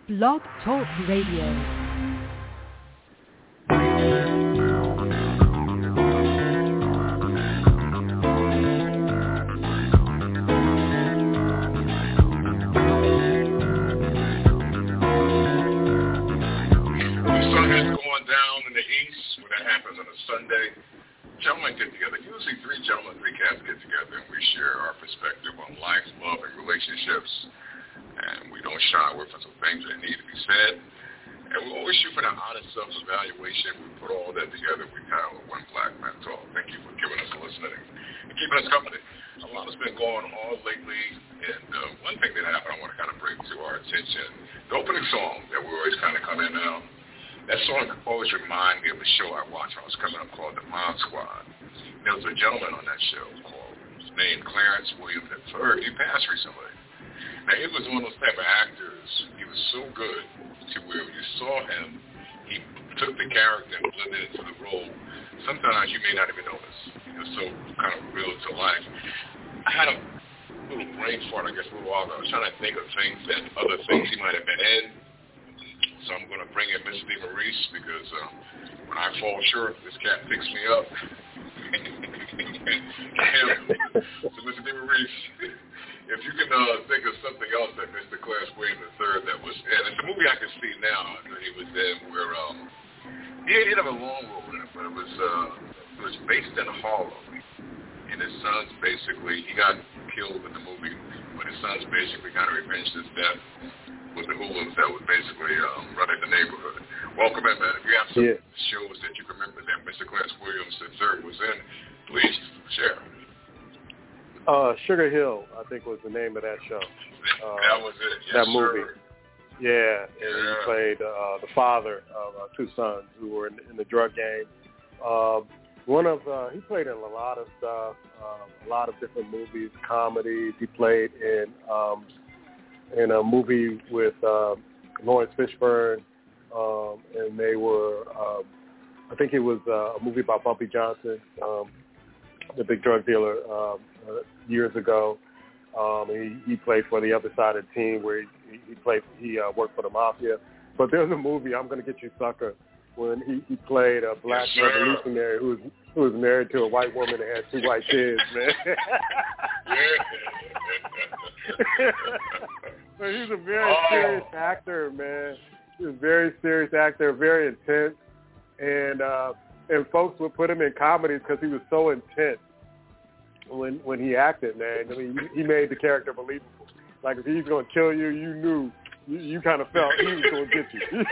Blog Talk Radio. Sunday, gentlemen get together. Usually three gentlemen, three cats get together, and we share our perspective on life, love, and relationships. And we don't shy away from some things that need to be said. And we always shoot for that honest self-evaluation. We put all that together. We title One Black Man Talk. Thank you for giving us a listening and keeping us company. A lot has been going on lately, and one thing that happened I want to kind of bring to our attention, the opening song that we always kind of come in now. That song always reminded me of a show I watched when I was coming up called The Mod Squad. There was a gentleman on that show named Clarence Williams III. He passed recently. Now, he was one of those type of actors. He was so good to where when you saw him, he took the character and blended into the role. Sometimes you may not even notice. He was so kind of real to life. I had a little brain fart, I guess, a little while ago. I was trying to think of other things he might have been in. So I'm going to bring in Mr. DeMaurice because when I fall short, this cat picks me up. So Mr. DeMaurice, if you can think of something else that Mr. Clarence Williams III that was in, it's a movie I can see now that he was in where he didn't have a long role in it, but it was based in Harlem. And his sons basically, he got killed in the movie, but his sons basically kind of revenged his death with the hooligans that was basically running the neighborhood. Welcome in, man. If you have some shows that you can remember that Mr. Clarence Williams III was in, please share. Sugar Hill, I think, was the name of that show. That was it. Yes, that movie. Sir. Yeah, and he played the father of two sons who were in the drug game. He played in a lot of stuff, a lot of different movies, comedies. He played in a movie with Lawrence Fishburne, and they were, I think it was a movie about Bumpy Johnson, the big drug dealer, years ago. He played for the other side of the team where he worked for the mafia. But there's a movie, I'm Gonna Get You Sucker, when he played a black revolutionary who was married to a white woman and had two white kids, man. But he's a very serious actor, man. He's a very serious actor, very intense, and folks would put him in comedies because he was so intense when he acted, man. I mean, he made the character believable. Like if he's gonna kill you, you knew, you kind of felt he was gonna get you.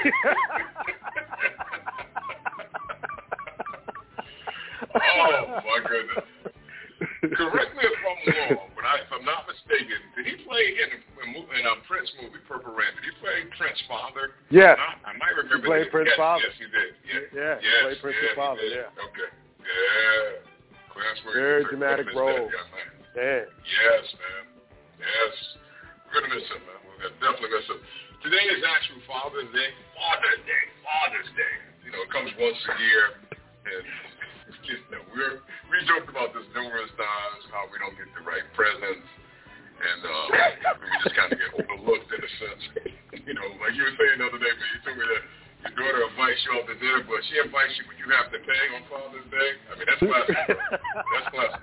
Oh my goodness! Correct me if I'm wrong, but if I'm not mistaken, did he play in Prince movie Purple Rain? Did he play Prince's father? Yes. I might remember. He played Prince's father. Yes, he did. Yeah. He played Prince's father. Yeah. Okay. Yeah. Clarence Williams. Very dramatic role. Yeah. Yes, man. Yes. We're gonna miss him, man. We're gonna definitely miss him. Today is actual Father's Day. Father's Day. You know, it comes once a year, and we joked about this numerous times, how we don't get the right presents, and we just kind of get overlooked in a sense. You know, like you were saying the other day, man, you told me that your daughter invites you out to dinner, but she invites you when you have to pay on Father's Day. I mean, that's classic. That's classic.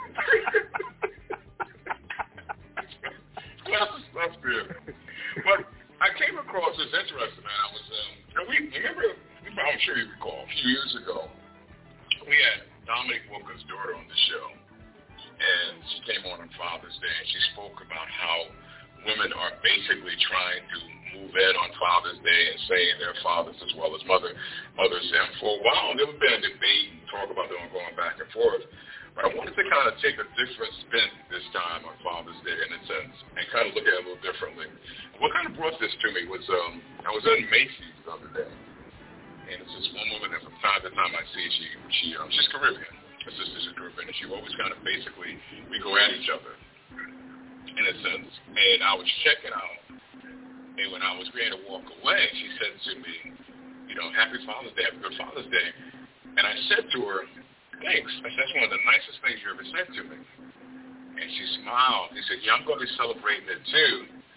Classic stuff there. But I came across this interesting, man. I was, I'm sure you recall, a few years ago, we had Dominic Booker's daughter on the show, and she came on Father's Day, and she spoke about how women are basically trying to move in on Father's Day and saying they're fathers as well as mothers. And for a while, there was been a debate and talk about them going back and forth. But I wanted to kind of take a different spin this time on Father's Day in a sense and kind of look at it a little differently. What kind of brought this to me was I was in Macy's the other day. And it's this one woman that from time to time I see, she's Caribbean. Her sister's Caribbean, and she always kind of basically, we go at each other, in a sense. And I was checking out, and when I was ready to walk away, she said to me, you know, Happy Father's Day, have a good Father's Day. And I said to her, thanks. I said, that's one of the nicest things you ever said to me. And she smiled. She said, yeah, I'm going to be celebrating it too.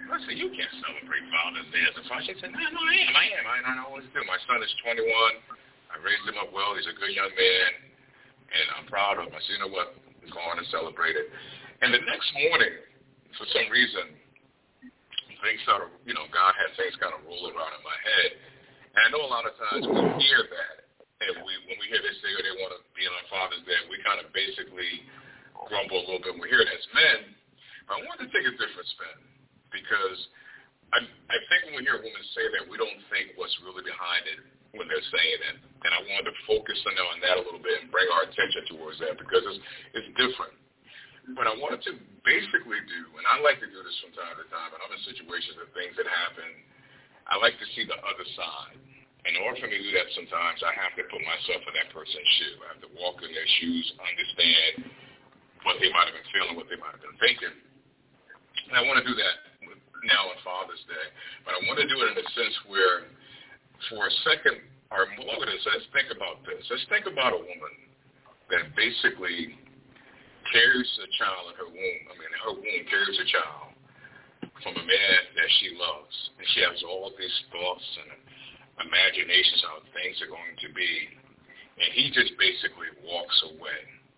I said, you can't celebrate Father's Day as a father. She said, no, I am. I always do. My son is 21. I raised him up well. He's a good young man, and I'm proud of him. I said, you know what? Go on and celebrate it. And the next morning, for some reason, things started, God had things kind of rolling around in my head. And I know a lot of times we hear that, and when we hear they say they want to be on Father's Day, we kind of basically grumble a little bit when we hear it as men. But I wanted to take a different spin, because I think when we hear women say that, we don't think what's really behind it when they're saying it. And I wanted to focus on that a little bit and bring our attention towards that, because it's different. But I wanted to basically do, and I like to do this from time to time, and I'm in situations of things that happen, I like to see the other side. In order for me to do that sometimes, I have to put myself in that person's shoe. I have to walk in their shoes, understand what they might have been feeling, what they might have been thinking. And I want to do that now on Father's Day. But I want to do it in a sense where, for a second, or look at this, let's think about this. Let's think about a woman that basically carries a child in her womb. Her womb carries a child from a man that she loves. And she has all these thoughts and imaginations of how things are going to be. And he just basically walks away.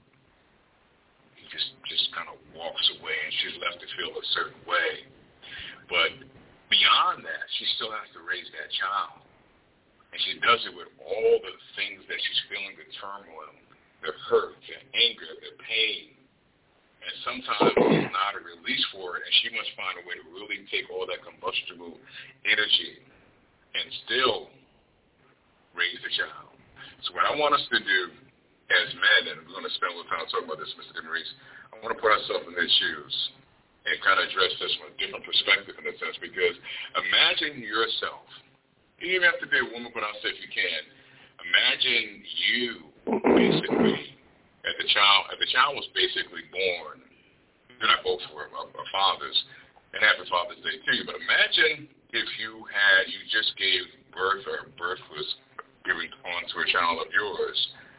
He just kind of walks away, and she's left to feel a certain way. But beyond that, she still has to raise that child. And she does it with all the things that she's feeling, the turmoil, the hurt, the anger, the pain. And sometimes there's not a release for it, and she must find a way to really take all that combustible energy and still raise the child. So what I want us to do as men, and we're going to spend a little time talking about this, Mr. DeMaurice, I want to put ourselves in their shoes and kind of address this from a different perspective in a sense, because imagine yourself. You don't even have to be a woman, but I'll say if you can. Imagine you basically, as the child was basically born, you and I both were fathers, and happy Father's Day to you, but imagine if you just gave birth, or birth was given onto a child of yours,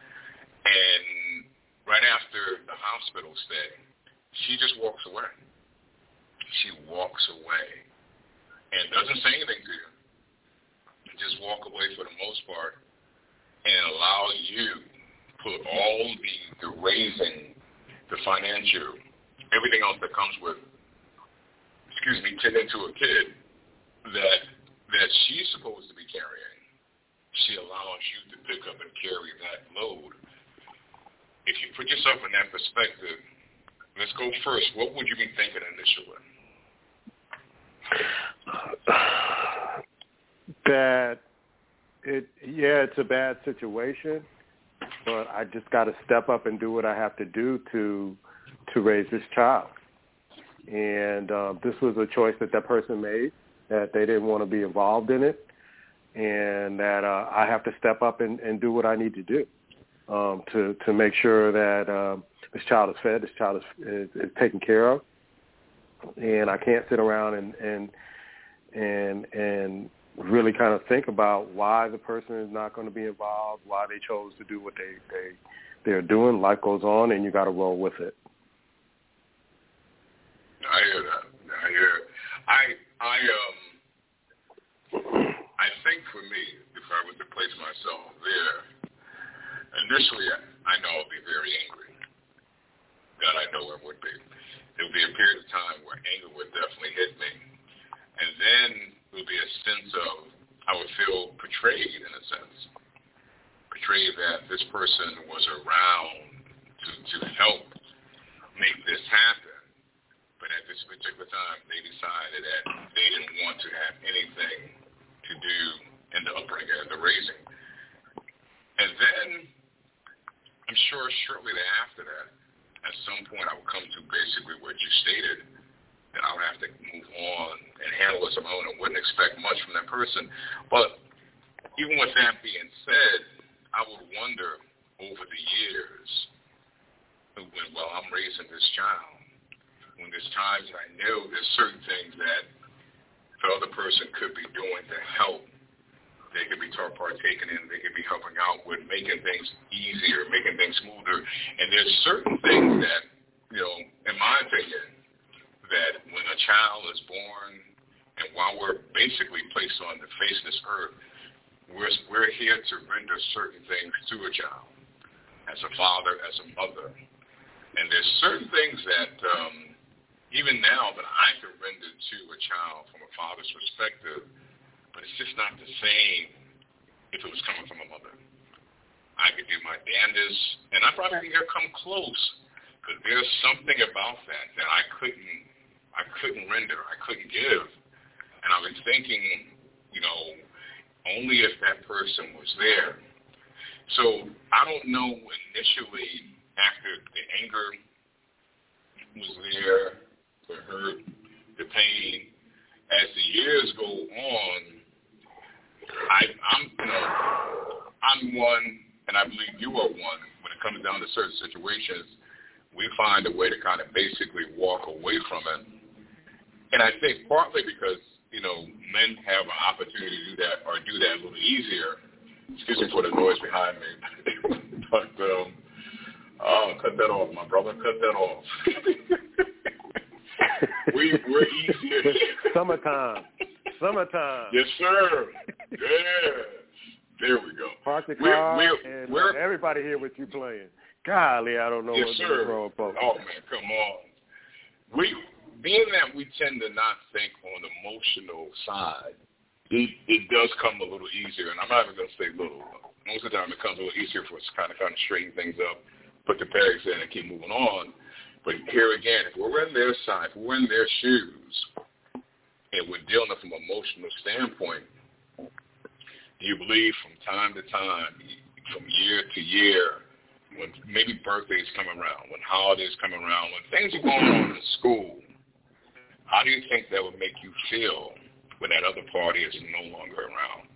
and right after the hospital stay, she just walks away. She walks away and doesn't say anything to you. Just walk away for the most part and allow you put all the raising, the financial, everything else that comes with, tending to a kid that she's supposed to be carrying. She allows you to pick up and carry that load. If you put yourself in that perspective, let's go first. What would you be thinking initially? That it's a bad situation, but I just got to step up and do what I have to do to raise this child. And this was a choice that person made, that they didn't want to be involved in it, and that I have to step up and do what I need to do to make sure that this child is fed, this child is taken care of, and I can't sit around and really kind of think about why the person is not going to be involved, why they chose to do what they're doing. Life goes on, and you got to roll with it. I hear that. I think for me, if I were to place myself there, initially I know I'll be very angry. That I know it would be. There would be a period of time where anger would definitely hit me. And then there would be a sense of, I would feel betrayed in a sense. Betrayed that this person was around to help make this happen. But at this particular time, they decided that they didn't want to have anything to do in the upbringing and the raising. And then, I'm sure shortly after that, at some point I would come to basically what you stated, that I would have to move on and handle this on my own and wouldn't expect much from that person. But even with that being said, I would wonder over the years, while I'm raising this child, when there's times that I know there's certain things that the other person could be doing to help, they could be partaking in, they could be helping out with making things easier, making things smoother. And there's certain things that, in my opinion, that when a child is born, And while we're basically placed on the face of this earth, we're here to render certain things to a child, as a father, as a mother. And there's certain things that even now that I can render to a child from a father's perspective, but it's just not the same if it was coming from a mother. I could do my damnedest, and I probably can come close, but there's something about that I couldn't render, I couldn't give. And I was thinking, only if that person was there. So I don't know initially after the anger was there, the hurt, the pain. As the years go on, I'm one, and I believe you are one. When it comes down to certain situations, we find a way to kind of basically walk away from it. And I think partly because, men have an opportunity to do that or do that a little easier. Excuse me for the noise behind me. But, cut that off, my brother. Cut that off. We're easier. Summertime. Yes, sir. Yeah. There we go. Park the car, and everybody here with you playing. Golly, I don't know yes, what sir. Wrong about. Oh, man, come on. Being that we tend to not think on the emotional side, it does come a little easier, and I'm not even going to say little. Most of the time it comes a little easier for us to kind of straighten things up, put the pegs in, and keep moving on. But here again, if we're in their side, if we're in their shoes, and we're dealing from an emotional standpoint, do you believe from time to time, from year to year, when maybe birthdays come around, when holidays come around, when things are going on in school, how do you think that would make you feel when that other party is no longer around?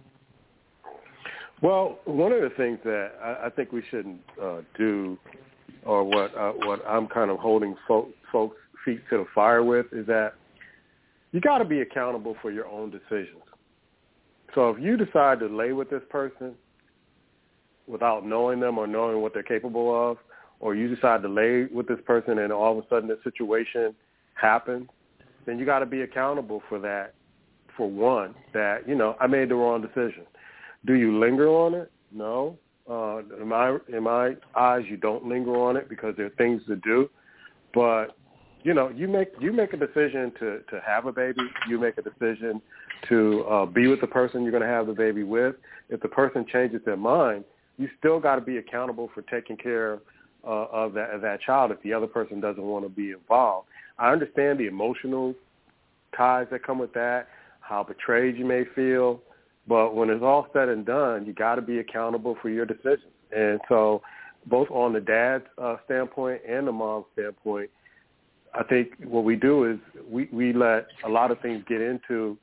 Well, one of the things that I think we shouldn't do, or what I'm kind of holding folks' feet to the fire with, is that you got to be accountable for your own decisions. So if you decide to lay with this person without knowing them or knowing what they're capable of, or you decide to lay with this person and all of a sudden this situation happens, then you got to be accountable for that. For one, that, I made the wrong decision. Do you linger on it? No. In my eyes, you don't linger on it because there are things to do. But, you make a decision to have a baby. You make a decision to be with the person you're going to have the baby with. If the person changes their mind, you still got to be accountable for taking care of that child if the other person doesn't want to be involved. I understand the emotional ties that come with that, how betrayed you may feel, but when it's all said and done, you got to be accountable for your decisions. And so both on the dad's standpoint and the mom's standpoint, I think what we do is we let a lot of things get into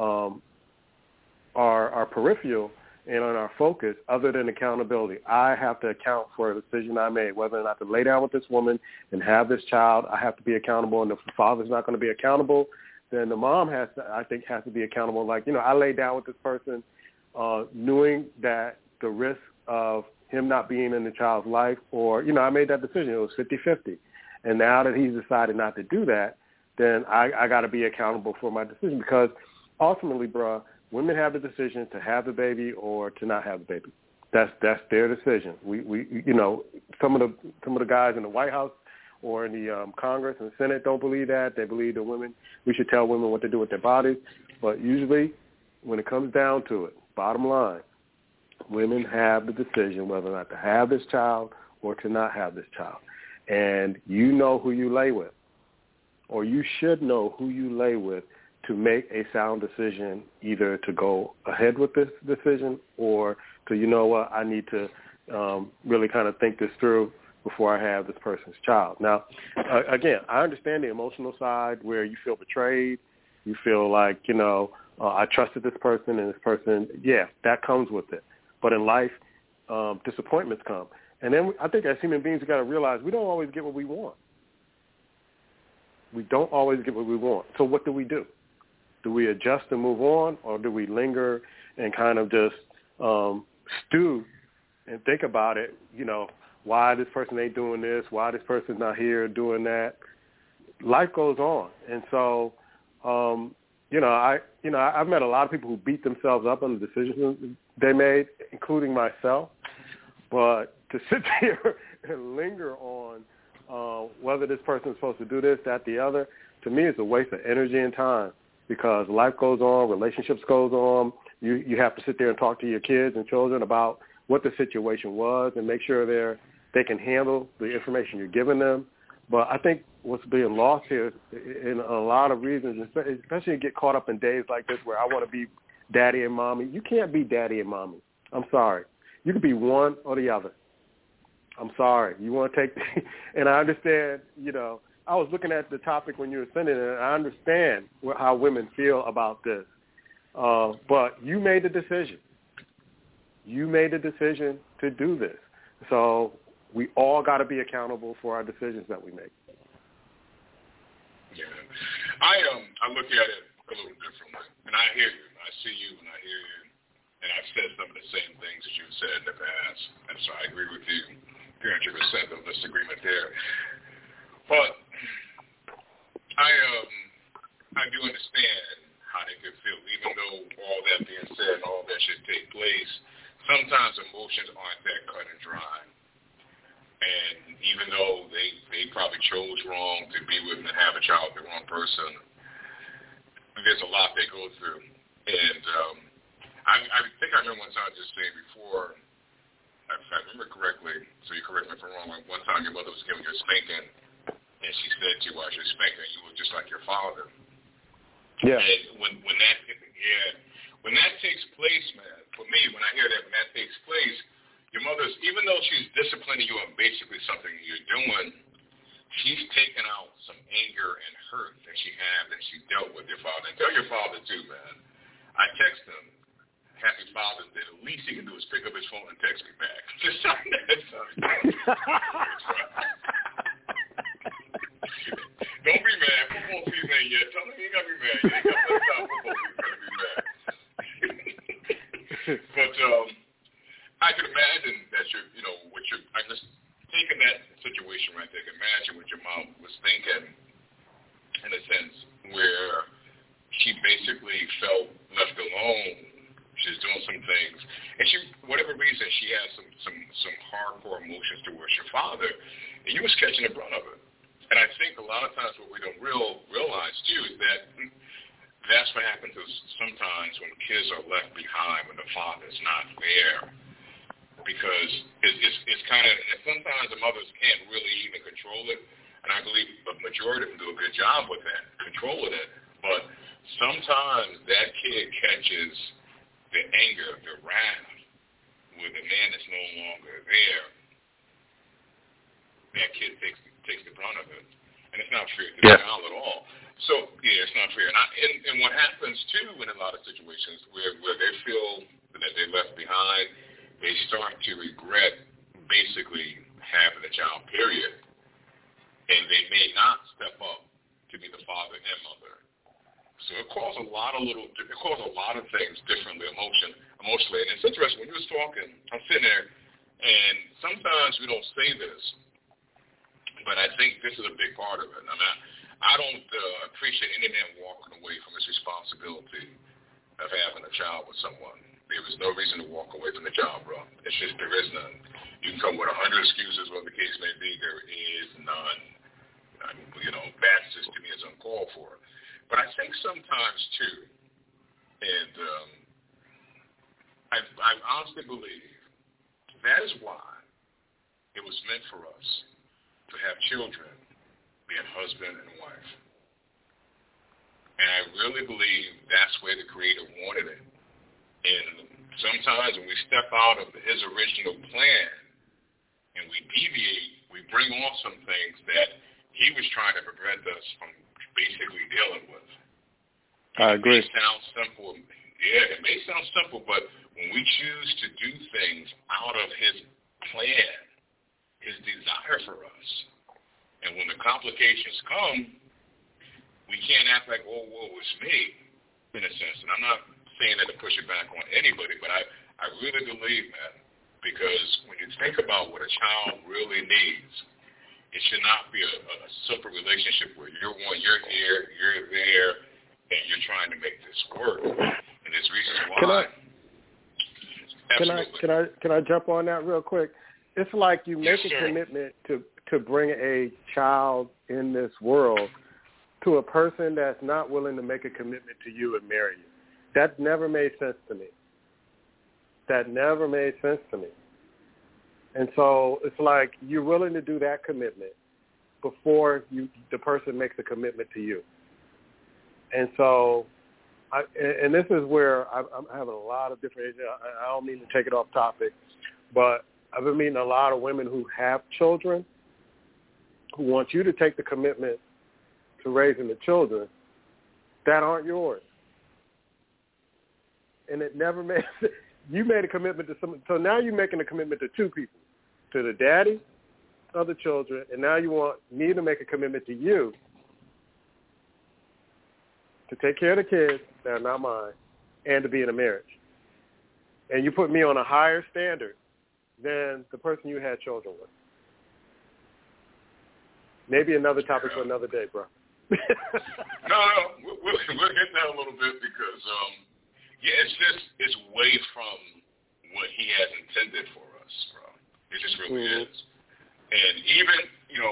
our peripheral and on our focus other than accountability. I have to account for a decision I made, whether or not to lay down with this woman and have this child. I have to be accountable, and if the father's not going to be accountable, then the mom has to be accountable. Like, I laid down with this person knowing that the risk of him not being in the child's life, or, I made that decision. It was 50-50. And now that he's decided not to do that, then I got to be accountable for my decision, because ultimately, bruh, women have the decision to have the baby or to not have the baby. That's their decision. We some of the guys in the White House or in the Congress and the Senate don't believe that. They believe that we should tell women what to do with their bodies. But usually, when it comes down to it, bottom line, women have the decision whether or not to have this child or to not have this child. And you know who you lay with, or you should know who you lay with, to make a sound decision, either to go ahead with this decision or to, I need to really kind of think this through before I have this person's child. Now, again, I understand the emotional side where you feel betrayed. You feel like, I trusted this person, and this person, that comes with it. But in life, disappointments come. And then I think as human beings, we got to realize we don't always get what we want. We don't always get what we want. So what do we do? Do we adjust and move on, or do we linger and kind of just stew and think about it, why this person ain't doing this, why this person's not here doing that? Life goes on. And so I've met a lot of people who beat themselves up on the decisions they made, including myself. But to sit there and linger on whether this person is supposed to do this, that, the other, to me, it's a waste of energy and time because life goes on, relationships goes on. You have to sit there and talk to your kids and children about what the situation was and make sure they can handle the information you're giving them. But I think what's being lost here, in a lot of reasons, especially get caught up in days like this where I want to be daddy and mommy. You can't be daddy and mommy. I'm sorry. You can be one or the other. I'm sorry. You want to take and I understand, I was looking at the topic when you were sending it, and I understand how women feel about this. But you made the decision. You made the decision to do this. So we all got to be accountable for our decisions that we make. Yeah. I look at it a little differently. And I hear you. I see you and I hear you. And I've said some of the same things that you've said in the past. And so I agree with you 300%, of disagreement there. But I do understand how they could feel, even though all that being said, all that should take place. Sometimes emotions aren't that cut and dry. And even though they probably chose wrong to be with and have a child with the wrong person, there's a lot they go through. And I think I remember one time just saying before, if I remember correctly, so you correct me if I'm wrong, one time your mother was giving you a spanking, and she said to you while she was spanking, you were just like your father. Yeah. And when that takes place, man, for me, when I hear that, when that takes place, your mother's, even though she's disciplining you on basically something you're doing, she's taken out some anger and hurt that she had that she dealt with your father. And tell your father, too, man. I text him, Happy Father's Day. The least he can do is pick up his phone and text me back. Just tell me that. Don't be mad. Football season ain't yet. Tell me you ain't got to be mad. You ain't got to stop football season to be mad. But I could imagine that I'm just taking that situation right there. Imagine what your mom was thinking in a sense where she basically felt left alone. She's doing some things, and whatever reason, she has some hardcore emotions towards your father, and you was catching the brunt of it. And I think a lot of times what we don't realize too is that that's what happens sometimes when kids are left behind when the father's not there. Because it's kind of, and sometimes the mothers can't really even control it, and I believe the majority of them do a good job with that, controlling it. But sometimes that kid catches the anger, the wrath, when the man is no longer there. That kid takes the brunt of it, and it's not fair to the child at all. So it's not fair. And what happens too in a lot of situations where they feel that they're left behind, they start to regret basically having a child, period. And they may not step up to be the father and mother. So it causes a lot of things differently emotionally. And it's interesting, when you was talking, I'm sitting there, and sometimes we don't say this, but I think this is a big part of it. I don't appreciate any man walking away from his responsibility of having a child with someone. There is no reason to walk away from the job, bro. It's just there is none. You can come with 100 excuses, whatever the case may be. There is none. That just to me is uncalled for. But I think sometimes too, and I honestly believe that is why it was meant for us to have children, being husband and wife. And I really believe that's where the Creator wanted it. And sometimes when we step out of his original plan and we deviate, we bring on some things that he was trying to prevent us from basically dealing with. I agree. It may sound simple. Yeah, it may sound simple, but when we choose to do things out of his plan, his desire for us, and when the complications come, we can't act like, oh, woe is me, in a sense. And I'm not saying that to push it back on anybody, but I really believe that, because when you think about what a child really needs, it should not be a simple relationship where you're here, you're there, and you're trying to make this work, and there's reasons why. Can I jump on that real quick? It's like you make a commitment to bring a child in this world to a person that's not willing to make a commitment to you and marry you. That never made sense to me. And so it's like you're willing to do that commitment before the person makes a commitment to you. And so, and this is where I'm having a lot of different, I don't mean to take it off topic, but I've been meeting a lot of women who have children who want you to take the commitment to raising the children that aren't yours. And it never made sense. You made a commitment to someone, so now you're making a commitment to two people, to the daddy of the children, and now you want me to make a commitment to you to take care of the kids that are not mine and to be in a marriage. And you put me on a higher standard than the person you had children with. Maybe another topic for another day, bro. No, we'll hit that a little bit because, it's way from what he has intended for us, bro. It just really is. And even,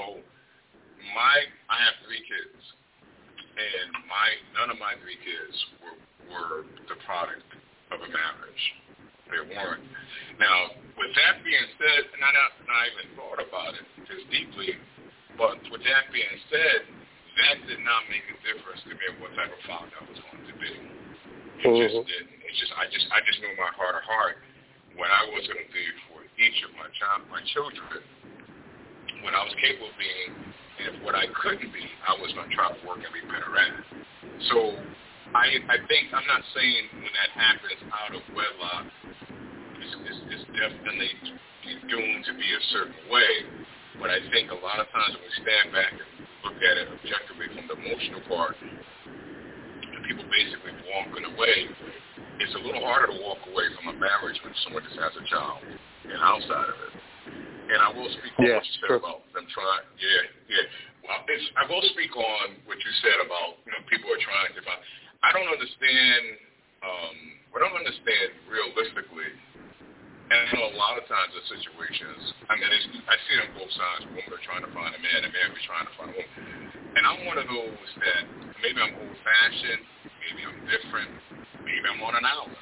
I have 3 kids, and none of my 3 kids were the product of a marriage. They weren't. Now, with that being said, and I even thought about it this deeply, but with that being said, that did not make a difference to me what type of father I was going to be. It just didn't. I just knew in my heart of heart what I was going to do for each of my children, what I was capable of being, and what I couldn't be, I was going to try to work and be better at. So I think, I'm not saying when that happens out of wedlock, it's definitely doomed to be a certain way, but I think a lot of times when we stand back and look at it objectively from the emotional part, and people basically walking away, it's a little harder to walk away from a marriage when someone just has a child and outside of it. And I will speak on what you said about them trying. Well, I will speak on what you said about people are trying to find. I don't understand realistically. And I know a lot of times in situations, I see it on both sides. Women are trying to find a man, and man is trying to find a woman. And I'm one of those that maybe I'm old-fashioned, maybe I'm different, maybe I'm on an island.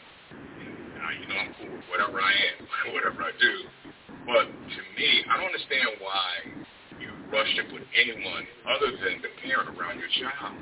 I'm cool with whatever I am, whatever I do. But to me, I don't understand why you rush to put anyone other than the parent around your child.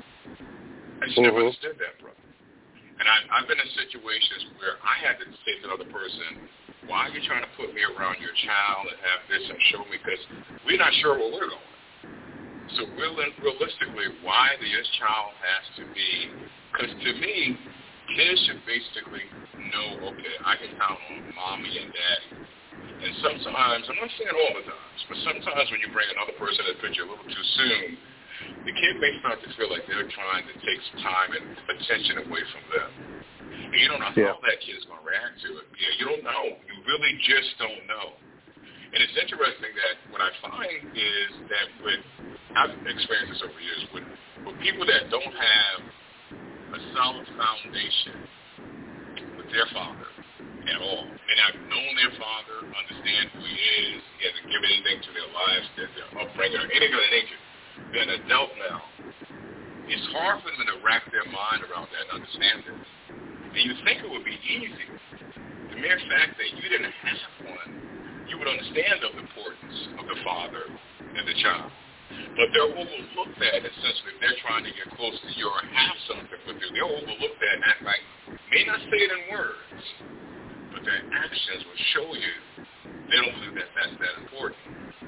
I just never understood that, brother. And I've been in situations where I had to say to another person, why are you trying to put me around your child and have this and show me? Because we're not sure where we're going. So realistically, why this child has to be, because to me, kids should basically know, okay, I can count on mommy and daddy. And sometimes, I'm not saying all the times, but sometimes when you bring another person in the picture a little too soon, the kid may start to feel like they're trying to take some time and attention away from them. And you don't know how that kid is going to react to it. Yeah, you don't know. You really just don't know. And it's interesting that what I find is that I've experienced this over years, with people that don't have a solid foundation with their father at all. They have known their father, understand who he is, he hasn't given anything to their lives, their upbringing, or anything of that nature. They're an adult now. It's hard for them to wrap their mind around that and understand it. And you think it would be easy. The mere fact that you didn't have one, you would understand the importance of the father and the child. But they're overlooked at, essentially, if they're trying to get close to you or have something with you. They're overlooked at and act like, may not say it in words, but their actions will show you they don't believe that that's that important.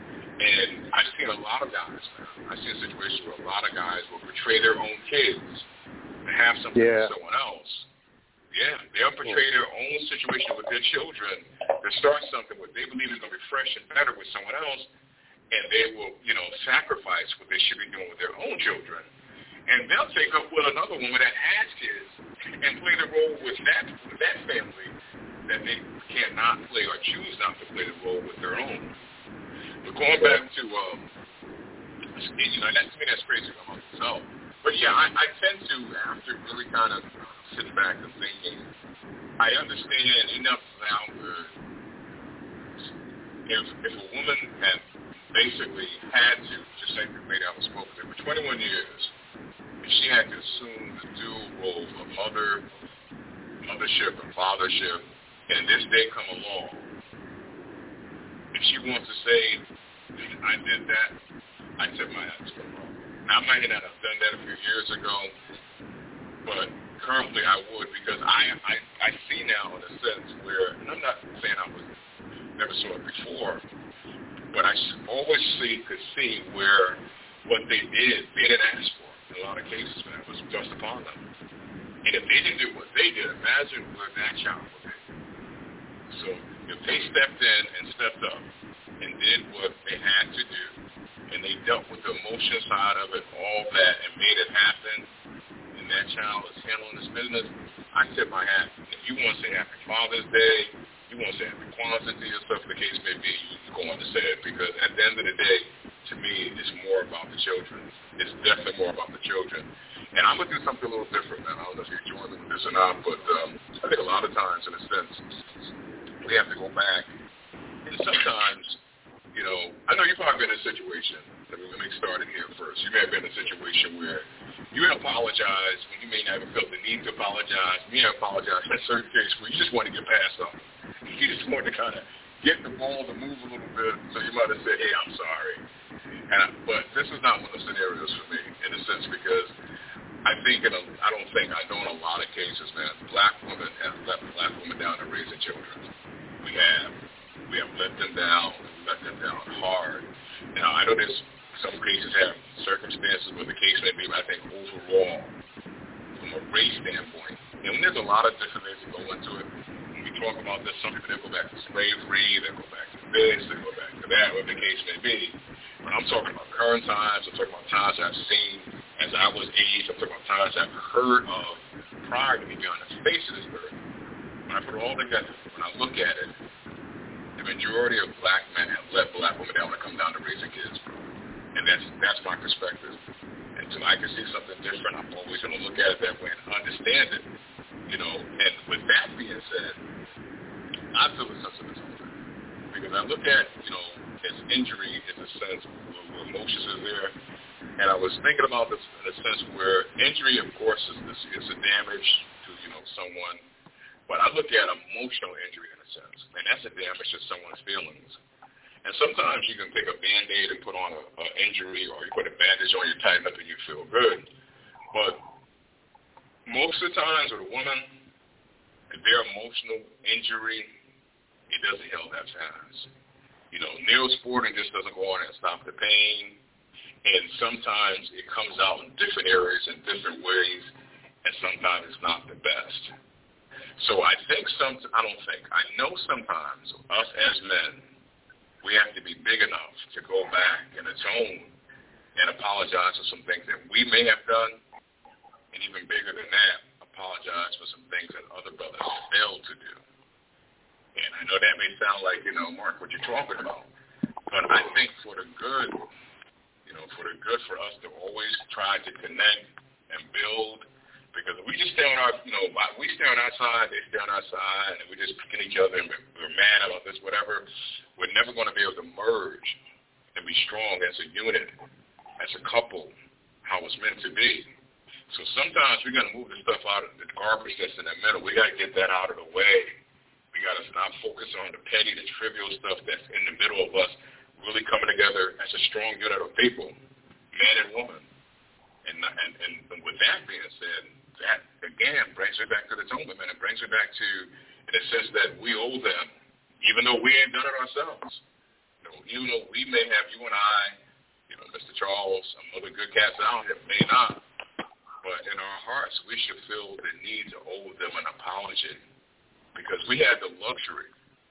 And I've seen a lot of guys now. I've seen situations where a lot of guys will portray their own kids to have something with someone else. Yeah, they'll portray their own situation with their children to start something what they believe is going to be fresh and better with someone else, and they will, sacrifice what they should be doing with their own children. And they'll take up with another woman that has kids and play the role with that family that they cannot play or choose not to play the role with their own. But going back to, to me, that's crazy about myself. But But yeah, I tend to, after really kind of sitting back and thinking, I understand enough now where if a woman had basically had to, just like the lady I was spoken to for 21 years, if she had to assume the dual role of mothership and fathership, and this day come along, if she wants to say, I did that, I tip my hat to her. Now, I might not have done that a few years ago, but currently I would, because I see now in a sense where, and I'm not saying I never saw it before, but I always could see where what they didn't ask for. In a lot of cases, man, it was just upon them. And if they didn't do what they did, imagine where that child would be. So if they stepped in and stepped up and did what they had to do, and they dealt with the emotion side of it, all that, and made it happen, and that child is handling this business, I tip my hat. If you want to say Happy Father's Day, you want to say Happy Kwanzaa to yourself, the case may be, you go on to say it, because at the end of the day, to me, it's more about the children. It's definitely more about the children. And I'm going to do something a little different, man. I don't know if you're joining with this or not, but I think a lot of times, in a sense, we have to go back. And sometimes, you know, I know you've probably been in a situation. Let me start it here first. You may have been in a situation where you have apologized when you may not have felt the need to apologize. You may have apologized in a certain case where you just want to get past something. You just want to kind of get the ball to move a little bit, so you might have said, hey, I'm sorry. But this is not one of the scenarios for me, in a sense, because I know in a lot of cases, man, black women have let black women down in raising children. We have let them down hard. Now, I know there's some cases have circumstances where the case may be, but I think overall, from a race standpoint, and there's a lot of different things that go into it. When we talk about this, some people, they go back to slavery, they go back to this, they go back to that, whatever the case may be. But I'm talking about current times, I'm talking about times I've seen as I was aged, I'm talking about times I've heard of prior to me being on the face of this earth. When I put it all together, when I look at it, the majority of black men have let black women down when it comes down to raising kids. And that's my perspective. Until I can see something different, I'm always going to look at it that way and understand it. You know, and with that being said, I feel a sense of atonement. Because I look at, you know, as injury in a sense where emotions are there. And I was thinking about this in a sense where injury, of course, is a damage to, you know, someone. But I look at emotional injury in a sense. And that's a damage to someone's feelings. And sometimes you can take a Band-Aid and put on an injury, or you put a bandage on, you tighten up and you feel good. But most of the times with a woman, if their emotional injury, it doesn't heal that fast. You know, nail sporting just doesn't go on and stop the pain. And sometimes it comes out in different areas in different ways, and sometimes it's not the best. So I know sometimes us as men, we have to be big enough to go back and atone and apologize for some things that we may have done, and even bigger than that, apologize for some things that other brothers failed to do. And I know that may sound like, you know, Mark, what you're talking about, but I think for the good, you know, for us to always try to connect and build, because we just stay on our, you know, we stay on our side, they stay on our side, and we just pick at each other and we're mad about this, whatever. We're never going to be able to merge and be strong as a unit, as a couple, how it's meant to be. So sometimes we got to move the stuff out of the garbage that's in the middle. We got to get that out of the way. We got to stop focusing on the petty, the trivial stuff that's in the middle of us really coming together as a strong unit of people, man and woman. And with that being said, that, again, brings me back to the atonement, man. It brings me back to, in a sense that we owe them, even though we ain't done it ourselves. You know, even though we may have, you and I, you know, Mr. Charles, some other good cats out here may not, but in our hearts, we should feel the need to owe them an apology, because we had the luxury,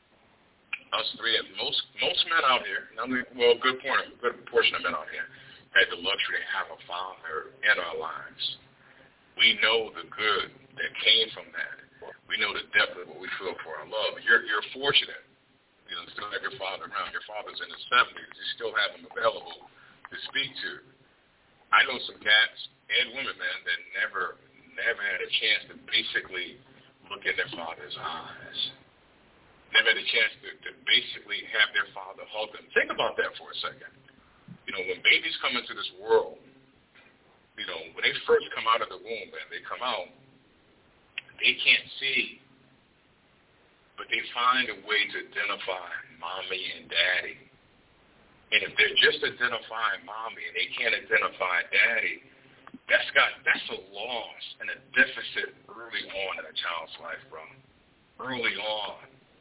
us three, and most men out here, a good portion of men out here, had the luxury to have a father in our lives. We know the good that came from that. We know the depth of what we feel for our love. You're fortunate, you know, to still have your father around. Your father's in his 70s. You still have him available to speak to. I know some cats and women, man, that never had a chance to basically look in their father's eyes. Never had a chance to basically have their father hug them. Think about that for a second. When babies come into this world, when they first come out of the womb, man, they come out, they can't see, but they find a way to identify mommy and daddy. And if they're just identifying mommy and they can't identify daddy, that's a loss and a deficit early on in a child's life, bro. Early on.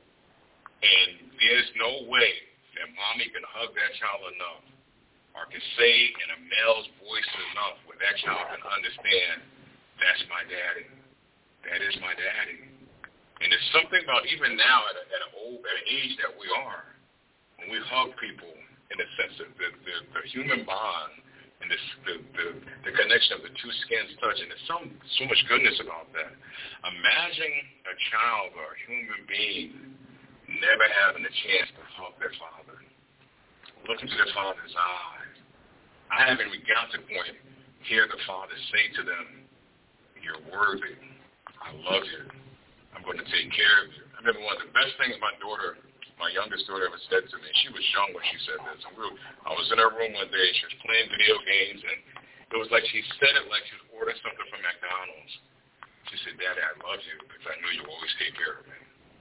And there's no way that mommy can hug that child enough or can say in a male's voice enough where that child can understand, that's my daddy. That is my daddy. And there's something about even now at an age that we are, when we hug people, in the sense of the human bond and the connection of the two skins touching. There's so much goodness about that. Imagine a child or a human being never having a chance to hug their father, look into their father's eyes. I haven't even got to the point hear the father say to them, you're worthy. I love you. I'm going to take care of you. I remember one of the best things my youngest daughter ever said to me. She was young when she said this. I was in her room one day. She was playing video games, and it was like she said it like she was ordering something from McDonald's. She said, Daddy, I love you because I know you always take care of me.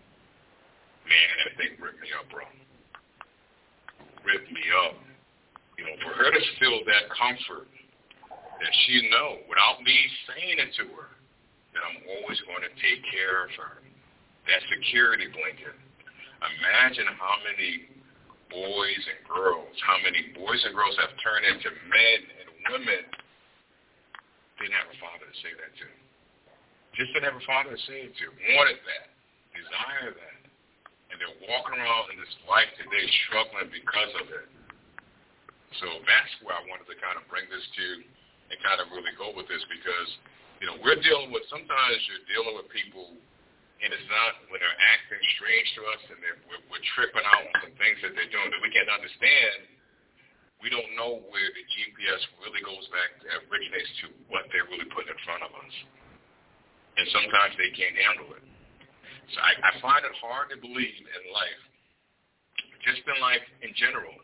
Man, that thing ripped me up, bro. Ripped me up. For her to feel that comfort, that she know, without me saying it to her, that I'm always going to take care of her. That security blanket. Imagine how many boys and girls have turned into men and women didn't have a father to say that to. Just didn't have a father to say it to. Wanted that. Desire that. And they're walking around in this life today struggling because of it. So that's where I wanted to kind of bring this to and kind of really go with this because, sometimes you're dealing with people and it's not when they're acting strange to us and we're tripping out on some things that they're doing that we can't understand. We don't know where the GPS really goes back, originates to what they're really putting in front of us. And sometimes they can't handle it. So I find it hard to believe in life, just in life in general,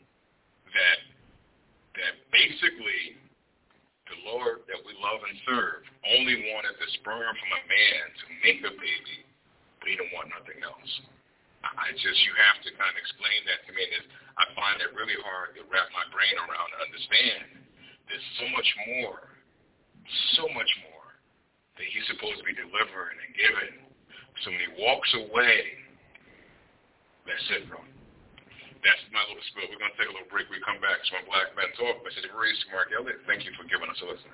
that basically the Lord that we love and serve only wanted the sperm from a man to make a baby, but he didn't want nothing else. You have to kind of explain that to me. I find it really hard to wrap my brain around and understand. There's so much more that he's supposed to be delivering and giving. So when he walks away, that's it, bro. That's my little spiel. We're going to take a little break. We come back. It's my Black Man Talk. This is Reese Mark Elliott. Thank you for giving us a listen.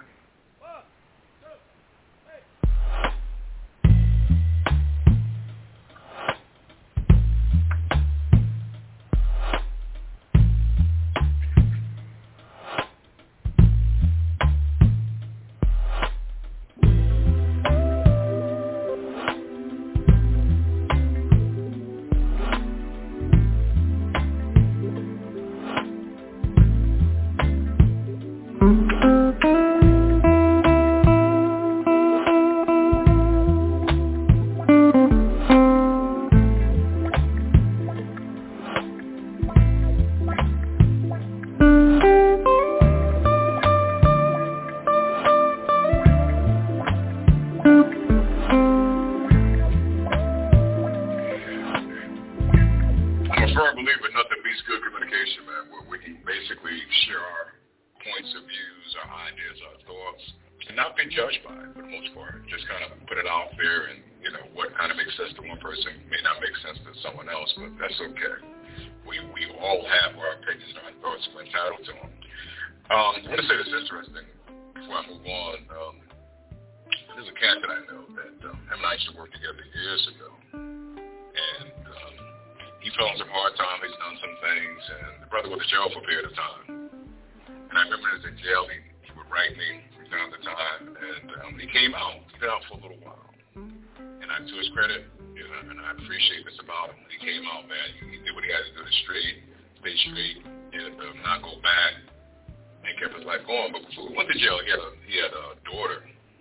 and kept his life going. But before he went to jail, he had a daughter.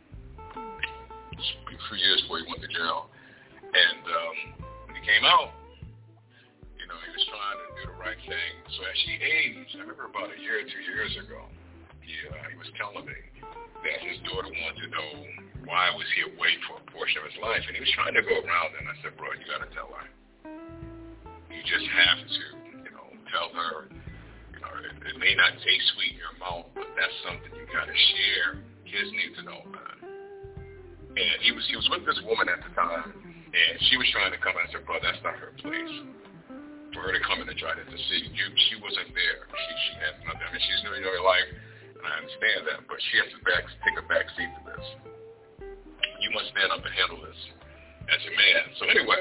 A few years before he went to jail, and when he came out, you know, he was trying to do the right thing. So as she aged, I remember about a year or 2 years ago, he was telling me that his daughter wanted to know why was he away for a portion of his life, and he was trying to go around it. And I said, bro, you got to tell her. You just have to, you know, tell her. You know, it may not taste sweet in your mouth, but that's something you got to share. Kids need to know, man. And he was with this woman at the time, and she was trying to come and I said, bro, that's not her place. For her to come in and try to deceive you, she wasn't there. She had nothing. I mean, she's new in your life, and I understand that, but she has to take a back seat to this. You must stand up and handle this as a man. So anyway,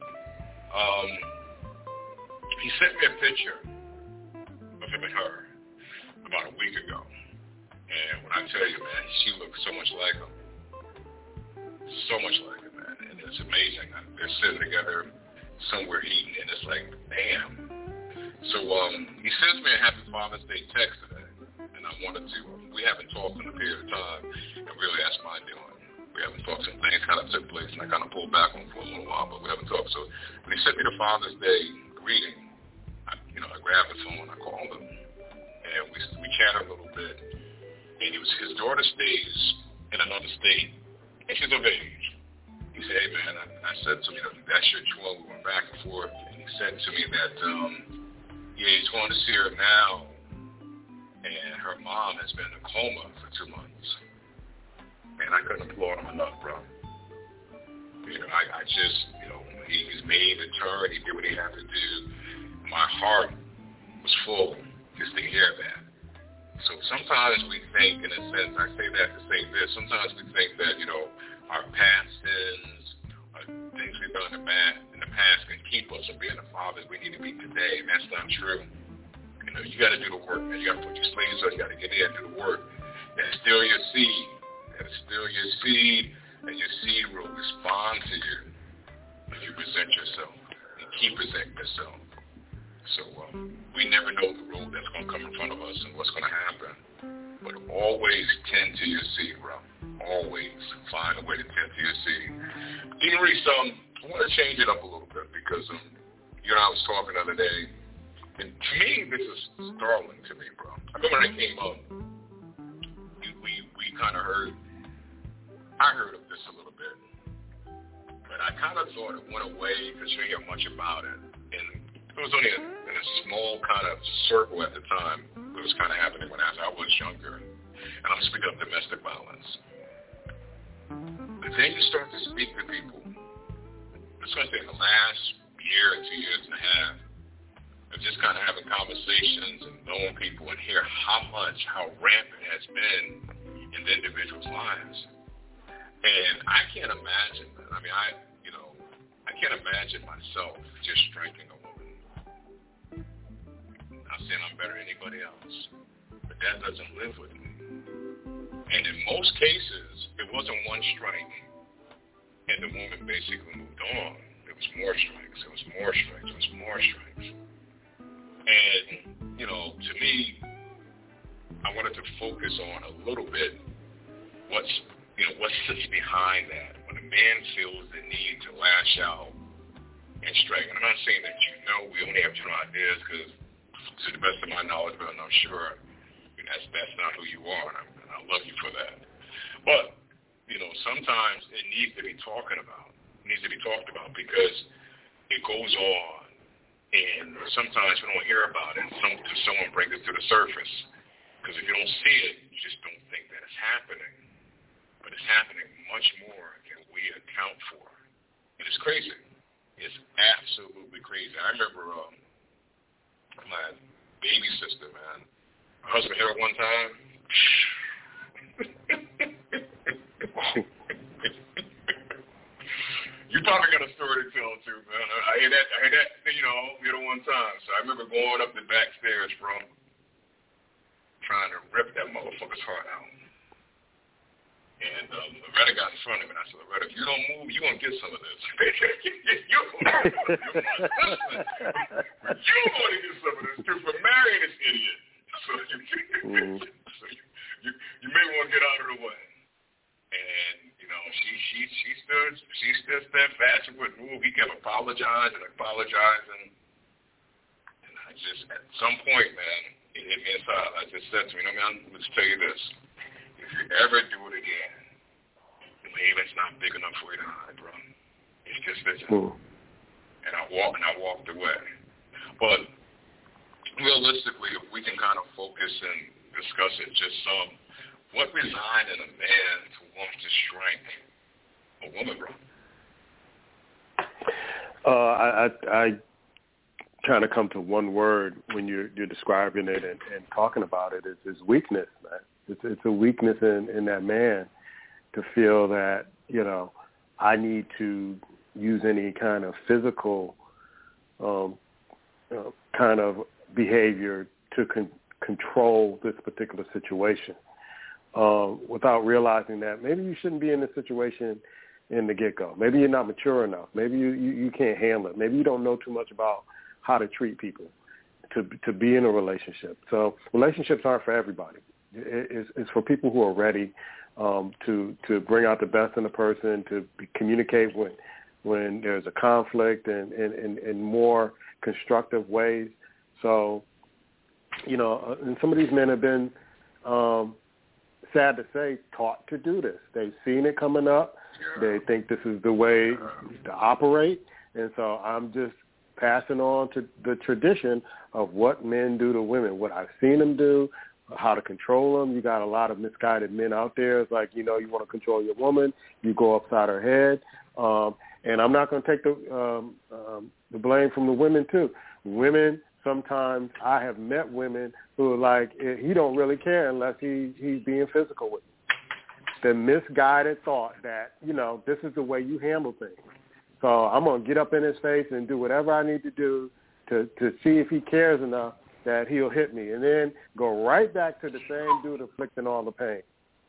he sent me a picture of him and her about a week ago. And when I tell you, man, she looks so much like him. So much like it, man, and it's amazing. They're sitting together somewhere eating, and it's like, damn. So he sends me a Happy Father's Day text today, and I wanted to. We haven't talked in a period of time, and really that's my doing. We haven't talked. Some things kind of took place, and I kind of pulled back on for a little while, but we haven't talked. So when he sent me the Father's Day greeting, I grabbed the phone, I called him, and we chatted a little bit. And his daughter stays in another state. And she's of age. He said, hey, man, I said to him, that's your child. We went back and forth. And he said to me that, he's going to see her now. And her mom has been in a coma for 2 months. And I couldn't applaud him enough, bro. You know, I just, you know, he's made a turn. He did what he had to do. My heart was full just to hear that. So sometimes we think, in a sense, I say that to say this, sometimes we think that, you know, our past sins, things we've done in the past can keep us from being the fathers we need to be today, and that's not true. You know, you got to do the work, man. You got to put your sleeves on, you got to get in and do the work. And still your seed. And still your seed, and your seed will respond to you if you present yourself and keep presenting yourself. So we never know the road that's going to come in front of us and what's going to happen. But always tend to your seed, bro. Always find a way to tend to your seed. Dean Reese, I want to change it up a little bit because you and I was talking the other day, and to me, this is startling to me, bro. I remember when I came up, we kind of I heard of this a little bit, but I kind of thought it went away because you didn't hear much about it. And it was only in a small kind of circle at the time. It was kind of happening when I was younger. And I'm speaking of domestic violence. But then you start to speak to people, especially in the last year or 2 years and a half, of just kind of having conversations and knowing people and hear how rampant it has been in the individuals' lives. And I can't imagine, I mean, I can't imagine myself just striking a woman. Not saying I'm better than anybody else, but that doesn't live with me. And in most cases, it wasn't one strike, and the woman basically moved on. It was more strikes, it was more strikes, it was more strikes. And, you know, to me, I wanted to focus on a little bit what sits behind that when a man feels the need to lash out and strike. And I'm not saying that we only have general ideas because to the best of my knowledge, but I'm sure that's not who you are, and I love you for that. But, you know, sometimes it needs to be talked about. It needs to be talked about because it goes on, and sometimes we don't hear about it until someone brings it to the surface. Because if you don't see it, you just don't think that it's happening. But it's happening much more than we account for. And it's crazy. It's absolutely crazy. I remember my baby sister, man. My husband hit her one time. You probably got a story to tell, too, man. I hear that, you hit her one time. So I remember going up the back stairs, bro, trying to rip that motherfucker's heart out. And Loretta got in front of me, and I said, Loretta, if you don't move, you're going to get some of this. You're going to get some of this, too, for marrying this idiot. So she stood steadfast and would move. He kept apologizing. And I just, at some point, man, it hit me inside. I just said to me, man, let's tell you this. If you ever do it again, the haven's not big enough for you to hide, bro. It's just this. And I walked away. But realistically, if we can kind of focus and discuss it just some, what resigned in a man to want to shrink a woman, bro? I kind of come to one word when you're describing it and talking about it is weakness, man. It's a weakness in that man to feel that, you know, I need to use any kind of physical kind of behavior to control this particular situation without realizing that maybe you shouldn't be in this situation in the get-go. Maybe you're not mature enough. Maybe you can't handle it. Maybe you don't know too much about how to treat people to be in a relationship. So relationships aren't for everybody. It's for people who are ready to bring out the best in a person, to communicate when there's a conflict and in more constructive ways. So, you know, and some of these men have been, sad to say, taught to do this. They've seen it coming up. They think this is the way to operate. And so I'm just passing on to the tradition of what men do to women, what I've seen them do, how to control them. You got a lot of misguided men out there. It's like, you know, you want to control your woman, you go upside her head. And I'm not going to take the blame from the women, too. Women, sometimes I have met women who are like, he don't really care unless he's being physical with me. The misguided thought that, you know, this is the way you handle things. So I'm going to get up in his face and do whatever I need to do to see if he cares enough that he'll hit me, and then go right back to the same dude inflicting all the pain.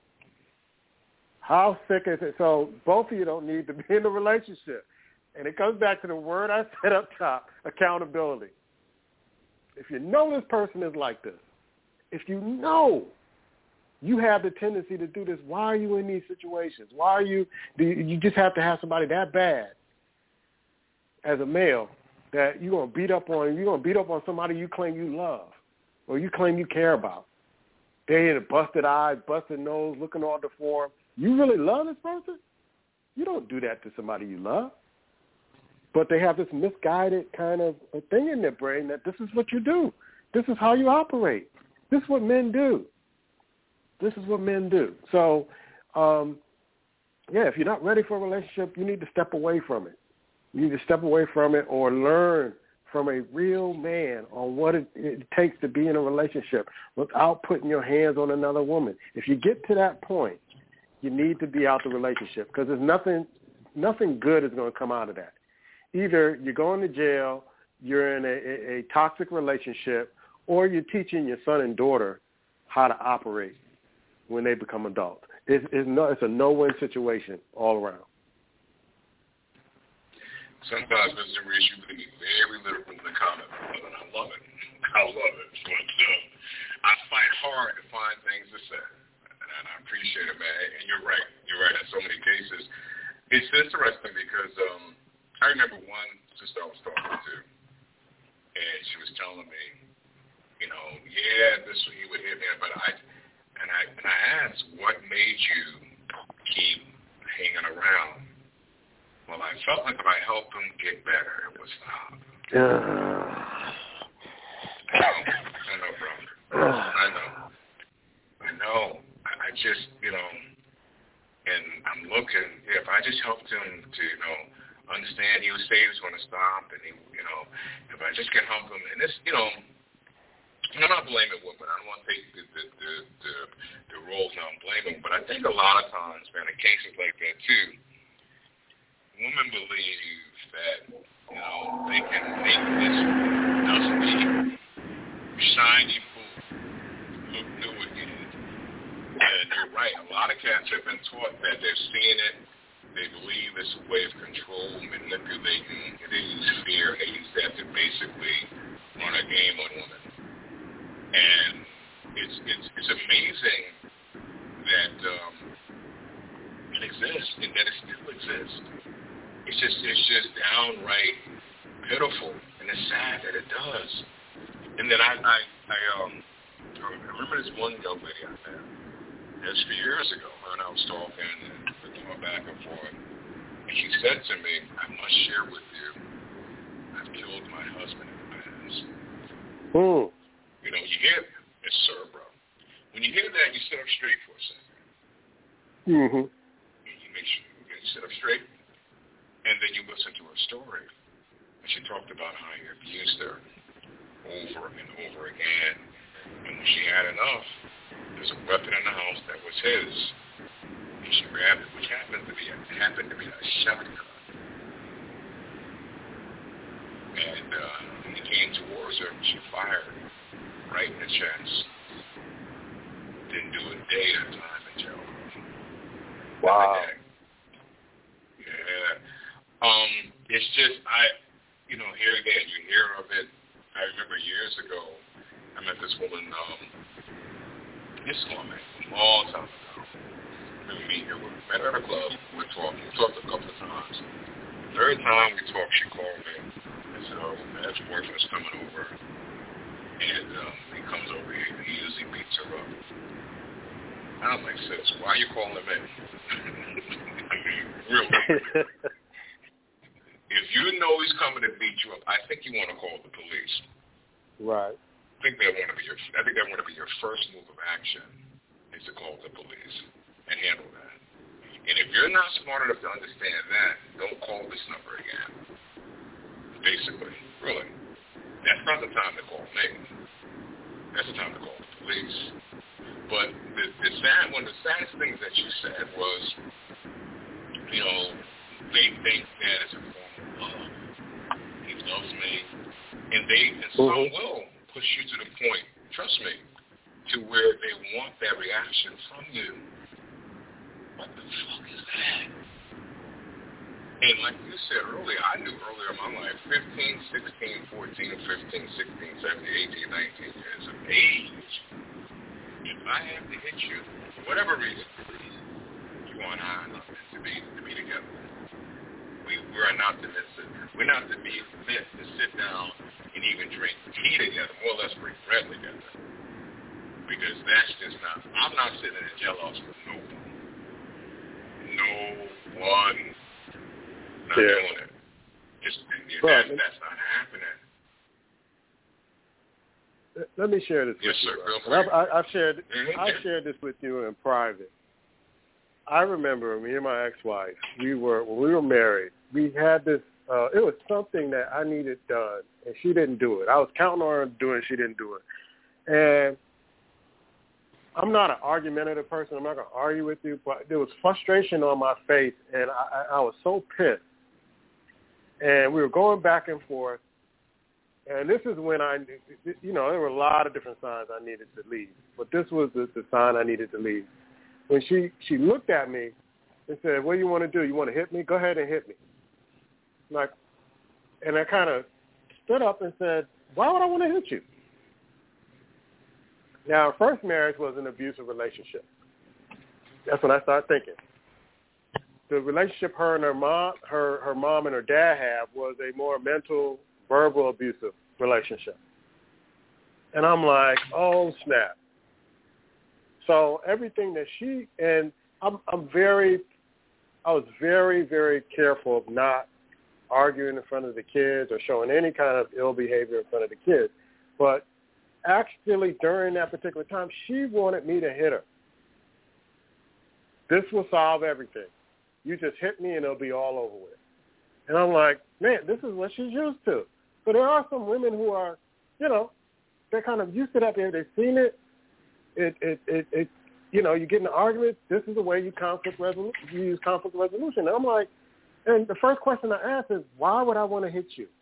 How sick is it? So both of you don't need to be in a relationship. And it comes back to the word I said up top, accountability. If you know this person is like this, if you know you have the tendency to do this, why are you in these situations? Do you just have to have somebody that bad as a male that you're going to beat up on somebody you claim you love or you claim you care about? They had busted eyes, busted nose, looking all deformed. You really love this person? You don't do that to somebody you love. But they have this misguided kind of a thing in their brain that this is what you do. This is how you operate. This is what men do. This is what men do. So, if you're not ready for a relationship, you need to step away from it. You need to step away from it or learn from a real man on what it takes to be in a relationship without putting your hands on another woman. If you get to that point, you need to be out the relationship because there's nothing good is going to come out of that. Either you're going to jail, you're in a toxic relationship, or you're teaching your son and daughter how to operate when they become adults. It's a no-win situation all around. Sometimes, Mr. Reese, you can be very literal in the comment, and I love it. But I fight hard to find things to say, and I appreciate it, man. And you're right. In so many cases, it's interesting because I remember one sister I was talking to, and she was telling me, you know, he would hit me, but I asked, what made you keep hanging around? Well, I felt like if I helped him get better, it would stop. I know, bro. I know. I just, you know, and I'm looking, if I just helped him to, you know, understand he was saying he was going to stop, and he, you know, if I just can help him, and this, you know, I'm not blaming women. I don't want to take the roles now I'm blaming, but I think a lot of times, man, in cases like that too, women believe that, you know, they can make this dusty, shiny food look new again. And you're right. A lot of cats have been taught that they're seeing it. They believe it's a way of control, manipulating, and they use fear, and they use that to basically run a game on women. And it's amazing that it exists, and that it's downright pitiful, and it's sad that it does. And then I remember this one young lady I met. It was a few years ago, and I was talking and we're going back and forth. And she said to me, I must share with you, I've killed my husband in the past. Mm. You know, you hear it's cerebral. When you hear that, you sit up straight for a second. Mm-hmm. You make sure you sit up straight, and then you listen to her story. And she talked about how he abused her over and over again. And when she had enough, there's a weapon in the house that was his. And she grabbed it, which happened to be a shotgun. And when he came towards her, she fired right in the chest. Didn't do a day at a time in jail. Wow. Yeah. It's just, here again, you hear of it. I remember years ago, I met this woman, this woman, a long time ago. We met her at a club, we talked a couple of times. The third time we talked, she called me and said, oh, my ex-boyfriend's coming over. And he comes over here, and he usually beats her up. And I'm like, sis, why are you calling him in? I mean, really. If you know he's coming to beat you up, I think you want to call the police. Right. I think that want to be your first move of action is to call the police and handle that. And if you're not smart enough to understand that, don't call this number again. Basically, really, that's not the time to call me. That's the time to call the police. But one of the saddest things that you said was, they think that it's a form of love. He loves me. And some will push you to the point, trust me, to where they want that reaction from you. What the fuck is that? And like you said earlier, I knew earlier in my life, 15, 16, 14, 15, 16, 17, 18, 19 years of age, if I have to hit you, for whatever reason, you and I are not meant to be together. We're not to be meant to sit down and even drink tea together, more or less break bread together. Because that's just not, I'm not sitting in a jail house with no one. No one. Not doing it. That's not happening. Let me share this with you. I've shared this with you in private. I remember me and my ex-wife, when we were married, we had this, it was something that I needed done, and she didn't do it. I was counting on her doing it, she didn't do it. And I'm not an argumentative person. I'm not going to argue with you, but there was frustration on my face, and I was so pissed. And we were going back and forth, and this is when there were a lot of different signs I needed to leave, but this was the sign I needed to leave. When she looked at me and said, what do you want to do? You want to hit me? Go ahead and hit me. And I kind of stood up and said, why would I want to hit you? Now, our first marriage was an abusive relationship. That's when I started thinking. The relationship her and her mom and her dad had was a more mental, verbal, abusive relationship. And I'm like, oh, snap. So everything that I was very, very careful of not arguing in front of the kids or showing any kind of ill behavior in front of the kids. But actually during that particular time, she wanted me to hit her. This will solve everything. You just hit me and it'll be all over with. And I'm like, man, this is what she's used to. But there are some women who are, they're kind of used to that. They've seen it. You get in an argument, this is the way you use conflict resolution. And I'm like, and the first question I asked is, why would I want to hit you?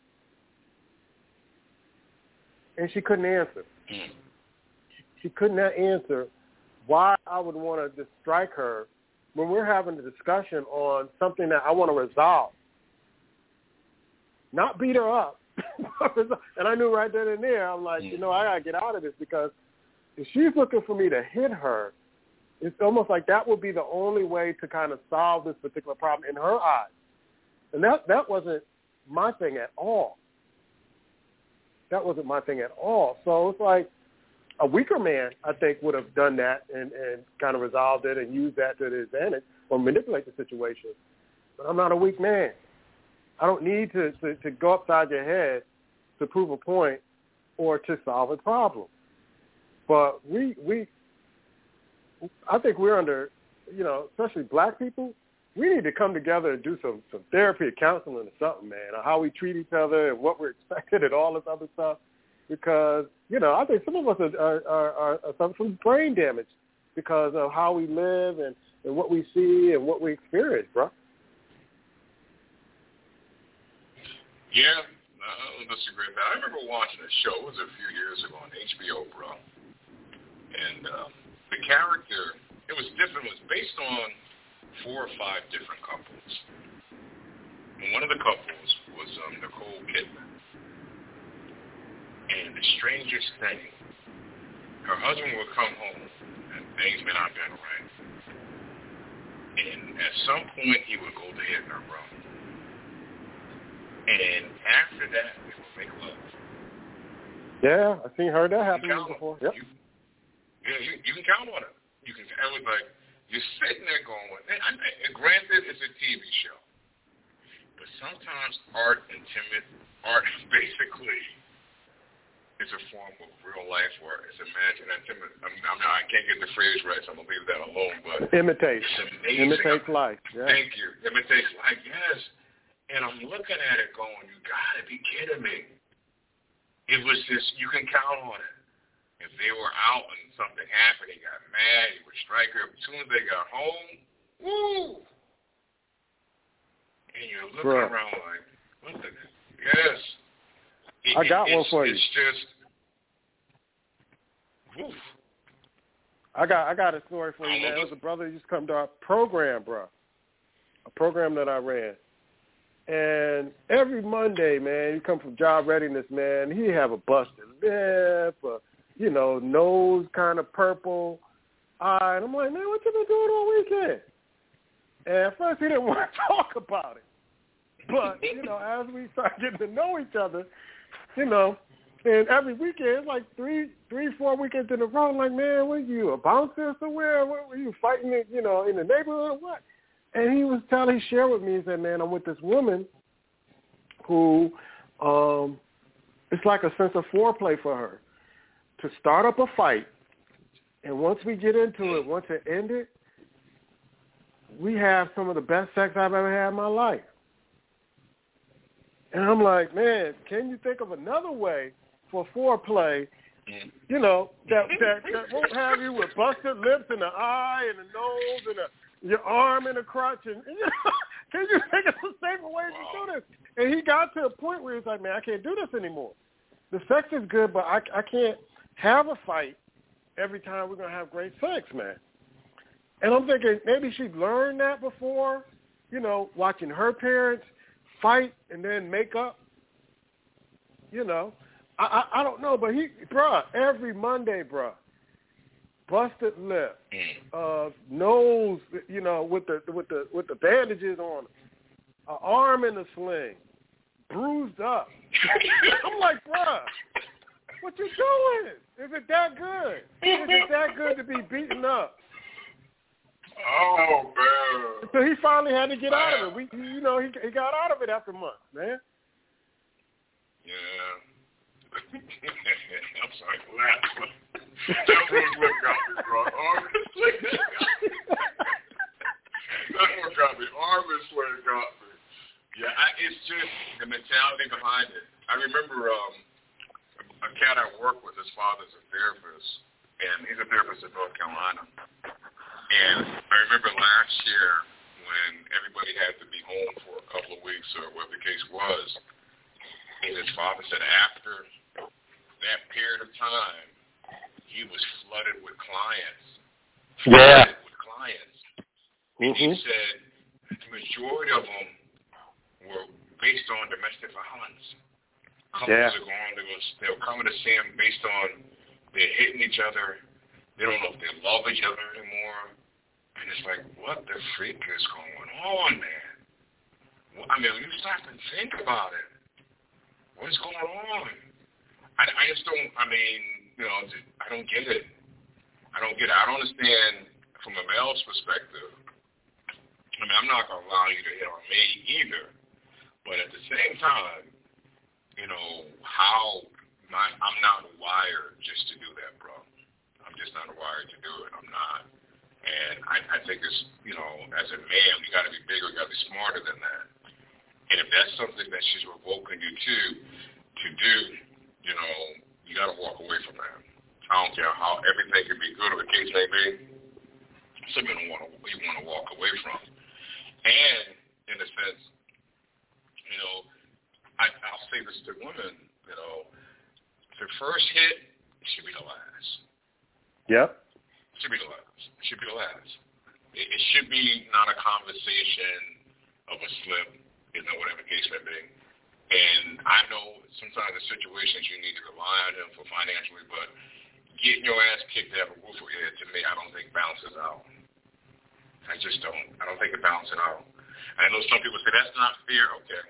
And she couldn't answer. She could not answer why I would want to just strike her when we're having a discussion on something that I want to resolve. Not beat her up. And I knew right then and there, I'm like, I got to get out of this, because if she's looking for me to hit her, it's almost like that would be the only way to kind of solve this particular problem in her eyes. And that wasn't my thing at all. That wasn't my thing at all. So it's like a weaker man, I think, would have done that and kind of resolved it and used that to their advantage or manipulate the situation. But I'm not a weak man. I don't need to go upside your head to prove a point or to solve a problem. But I think we're under, especially black people, we need to come together and do some therapy or counseling or something, man, on how we treat each other and what we're expected and all this other stuff. Because, I think some of us are suffering from brain damage because of how we live and what we see and what we experience, bro. Yeah, I don't disagree with that. I remember watching a show, it was a few years ago on HBO, bro. And the character, it was different. It was based on 4 or 5 different couples. And one of the couples was Nicole Kidman. And the strangest thing, her husband would come home and things may not been right. And at some point he would go to hitting her, bro. And after that, they would make love. Yeah, I've heard that happen before. Yep. You can count on it. I was like, you're sitting there going, granted, it's a TV show, but sometimes art basically is a form of real life where it's imaginative. I can't get the phrase right, so I'm going to leave that alone. But imitates life. Yeah. Thank you. Imitates life, yes. And I'm looking at it going, you got to be kidding me. It was just, you can count on it. If they were out and something happened, he got mad, he would strike her. As soon as they got home, woo! And you're looking around like, what the, yes. I got one for you. It's just, woof. I got a story for you, man. There was a brother who used to come to our program, bro. A program that I ran. And every Monday, man, you come from job readiness, man, he have a busted lip, nose kind of purple eye. And I'm like, man, what you been doing all weekend? And at first he didn't want to talk about it. But, as we start getting to know each other, and every weekend, it's like 4 weekends in a row, I'm like, man, what are you, a bouncer somewhere? What were you fighting, in the neighborhood or what? And he shared with me, he said, man, I'm with this woman who, it's like a sense of foreplay for her to start up a fight. And once we get into it, once it ended, we have some of the best sex I've ever had in my life. And I'm like, man, can you think of another way for foreplay, that won't have you with busted lips and the eye and the nose and your arm in the crotch? And can you think of some safer ways to do this? And he got to a point where he's like, man, I can't do this anymore. The sex is good, but I can't have a fight every time we're going to have great sex, man. And I'm thinking maybe she learned that before, watching her parents fight and then make up. I don't know, but every Monday, busted lip, nose, with the bandages on, an arm in a sling, bruised up. I'm like, what you doing? Is it that good? Is it that good to be beaten up? Oh, man. So he finally had to get out of it. He got out of it after months, man. Yeah. I'm sorry for that. That was what got me, bro. That's what got me. Arm and sling got me. Yeah, it's just the mentality behind it. I remember a cat I work with, his father's a therapist, and he's a therapist in North Carolina. And I remember last year when everybody had to be home for a couple of weeks or whatever the case was, and his father said after that period of time, he was flooded with clients. And he said the majority of them were based on domestic violence. Couples are going to they'll come to see him based on they're hitting each other. They don't know if they love each other anymore. And it's like, what the freak is going on, man? I mean, when you stop and think about it, what's going on? I just don't, I mean, you know, I don't get it. I don't understand from a male's perspective. I mean, I'm not going to allow you to hit on me either. But at the same time, you know, I'm not wired just to do that, bro. I'm just not wired to do it. I'm not. And I think it's, you know, as a man, you got to be bigger, you got to be smarter than that. And if that's something that she's revoking you to do, you know, you got to walk away from that. I don't care how everything can be good or the case may be. Something you want to walk away from. And in a sense, you know, I'll say this to women, you know, the first hit should be the last. Yep. Should be the last. It should be the last. It should be not a conversation of a slip, you know, whatever the case may be. And I know sometimes in situations you need to rely on him for financially, but getting your ass kicked to have a roof over your head, to me, I don't think balances out. I just don't. I don't think it balances out. And I know some people say that's not fair. Okay.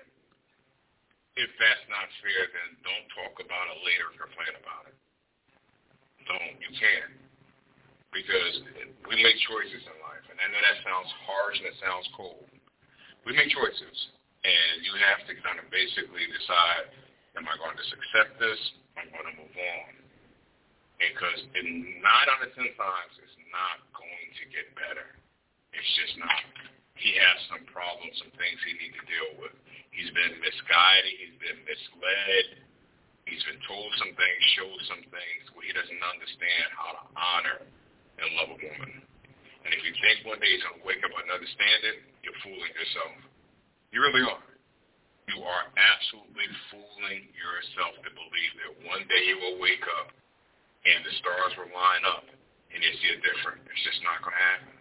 If that's not fair, then don't talk about it later and complain about it. Don't. You can't. Because we make choices in life. And I know that sounds harsh and it sounds cold. We make choices. And you have to kind of basically decide, am I going to just accept this? I'm going to move on. Because 9 out of 10 times, it's not going to get better. It's just not. He has some problems, some things he needs to deal with. He's been misguided. He's been misled. He's been told some things, showed some things where he doesn't understand how to honor and love a woman. And if you think one day he's going to wake up and understand it, you're fooling yourself. You really are. You are absolutely fooling yourself to believe that one day you will wake up and the stars will line up and you see it different. It's just not going to happen.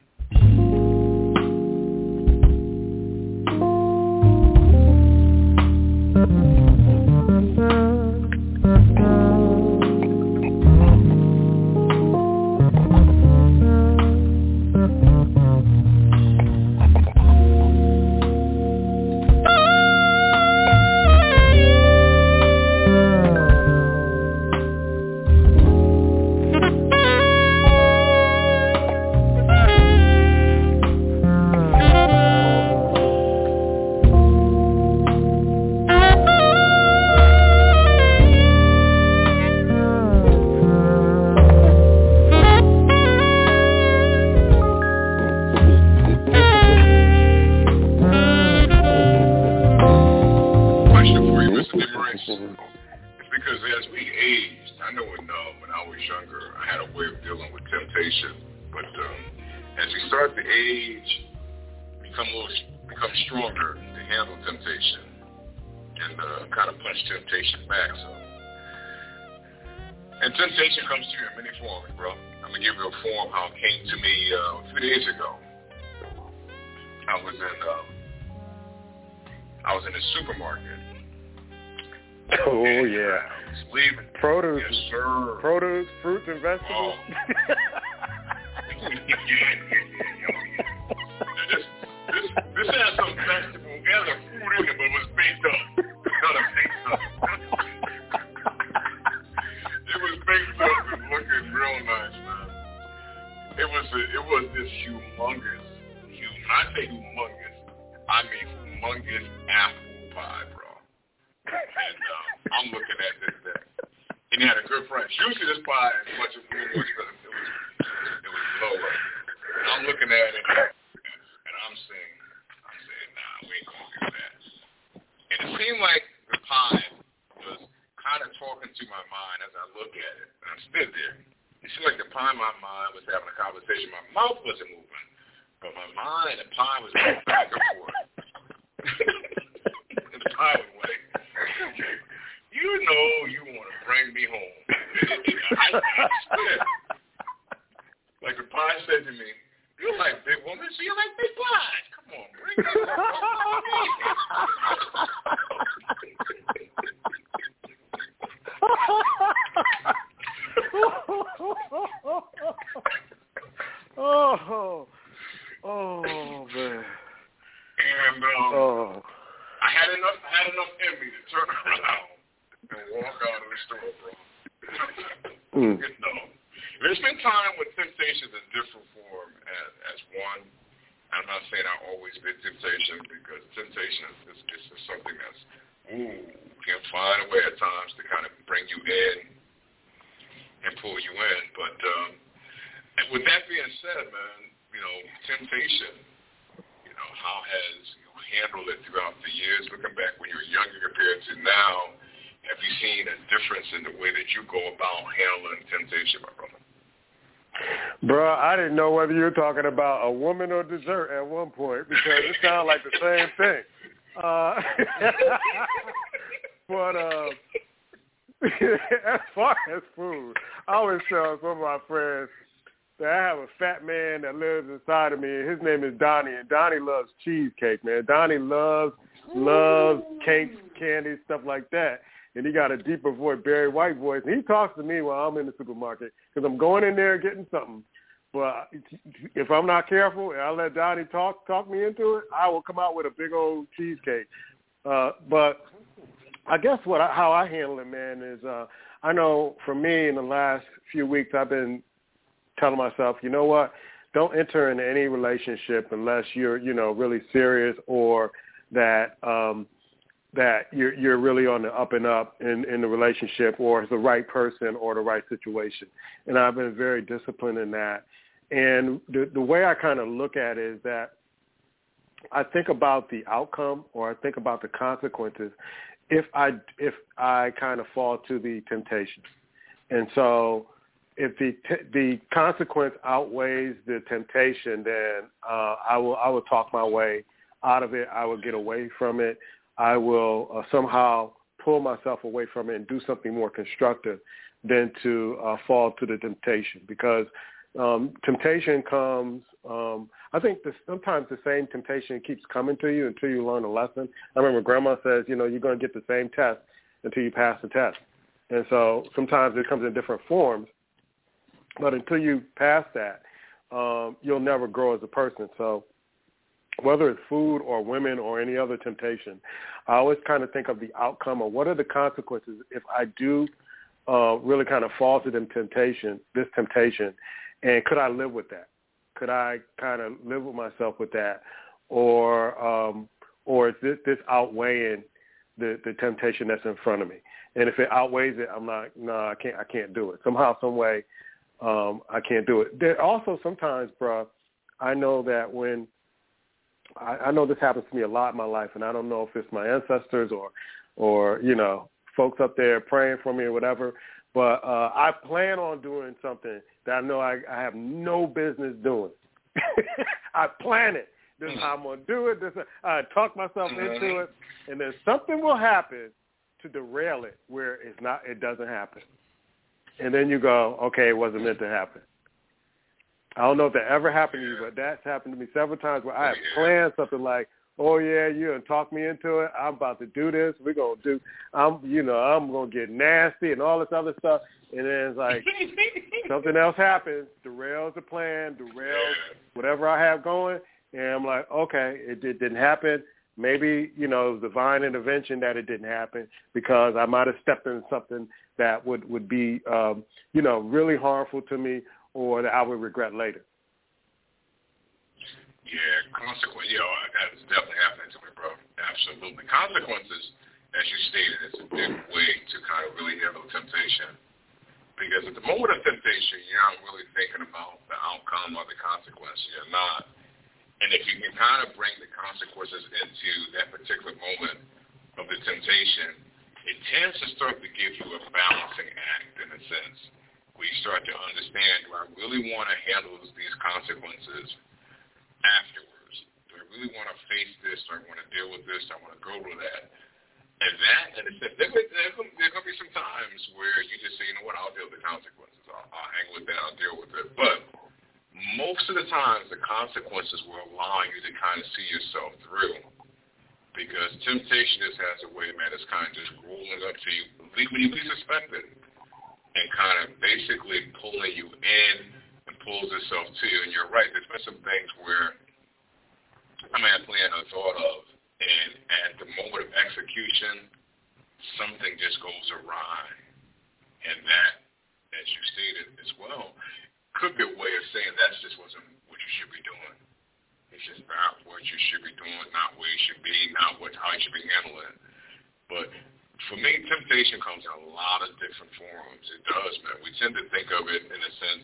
story, bro. There's been time when temptation is in different form as one. I'm not saying I've always been temptation, because temptation is something that's, can find a way at times to kind of bring you in and pull you in. But with that being said, man, temptation, how has you handled it throughout the years? Looking back when you were younger compared to now, have you seen a difference in the way that you go about handling temptation, my brother? Bro, I didn't know whether you were talking about a woman or dessert at one point, because it sounded like the same thing. But as far as food, I always tell some of my friends that I have a fat man that lives inside of me, and his name is Donnie, and Donnie loves cheesecake, man. Donnie loves cakes, candy, stuff like that. And he got a deeper voice, Barry White voice. And he talks to me while I'm in the supermarket, because I'm going in there getting something. But if I'm not careful and I let Donnie talk me into it, I will come out with a big old cheesecake. But I guess how I handle it, man, is I know for me in the last few weeks I've been telling myself, you know what, don't enter into any relationship unless you're, really serious, or that that you're really on the up and up in the relationship, or it's the right person or the right situation. And I've been very disciplined in that. And the way I kind of look at it is that I think about the outcome, or I think about the consequences if I kind of fall to the temptation. And so if the consequence outweighs the temptation, then I will talk my way out of it. I will get away from it. I will somehow pull myself away from it and do something more constructive than to fall to the temptation. Because temptation comes, I think sometimes the same temptation keeps coming to you until you learn a lesson. I remember Grandma says, you're going to get the same test until you pass the test. And so sometimes it comes in different forms, but until you pass that, you'll never grow as a person. So whether it's food or women or any other temptation, I always kind of think of the outcome, or what are the consequences if I do really kind of fall to this temptation, and could I live with that? Could I kind of live with myself with that? Or is this outweighing the temptation that's in front of me? And if it outweighs it, I'm like, no, I can't do it. Somehow, some way, I can't do it. There also sometimes, bro, I know that when I know this happens to me a lot in my life, and I don't know if it's my ancestors or folks up there praying for me or whatever, but I plan on doing something that I know I have no business doing. I plan it. This is how I'm going to do it. I talk myself into it, and then something will happen to derail it where it doesn't happen. And then you go, okay, it wasn't meant to happen. I don't know if that ever happened to you, but that's happened to me several times where I have planned something like, oh, yeah, you done talk me into it. I'm about to do this. We're going to do, I'm going to get nasty and all this other stuff. And then it's like something else happens, derails the plan, derails whatever I have going. And I'm like, okay, it didn't happen. Maybe, it was divine intervention that it didn't happen, because I might have stepped in something that would be, really harmful to me, or that I would regret later. Yeah, consequences. That's definitely happening to me, bro. Absolutely. Consequences, as you stated, is a big way to kind of really handle temptation. Because at the moment of temptation, you're not really thinking about the outcome or the consequence. You're not. And if you can kind of bring the consequences into that particular moment of the temptation, it tends to start to give you a balancing act, in a sense, where you start to understand, do I really want to handle these consequences afterwards? Do I really want to face this? Do I want to deal with this? Do I want to go with that? And there going to be some times where you just say, you know what, I'll deal with the consequences. I'll hang with that. I'll deal with it. But most of the times, the consequences will allow you to kind of see yourself through, because temptation just has a way, man, it's kind of just rolling up to you when you least expect it, and kind of basically pulling you in and pulls itself to you. And you're right, there's been some things where I may have planned or thought of, and at the moment of execution, something just goes awry. And that, as you stated as well, could be a way of saying that just wasn't what you should be doing. It's just not what you should be doing, not where you should be, not how you should be handling it. But for me, temptation comes in a lot of different forms. It does, man. We tend to think of it in a sense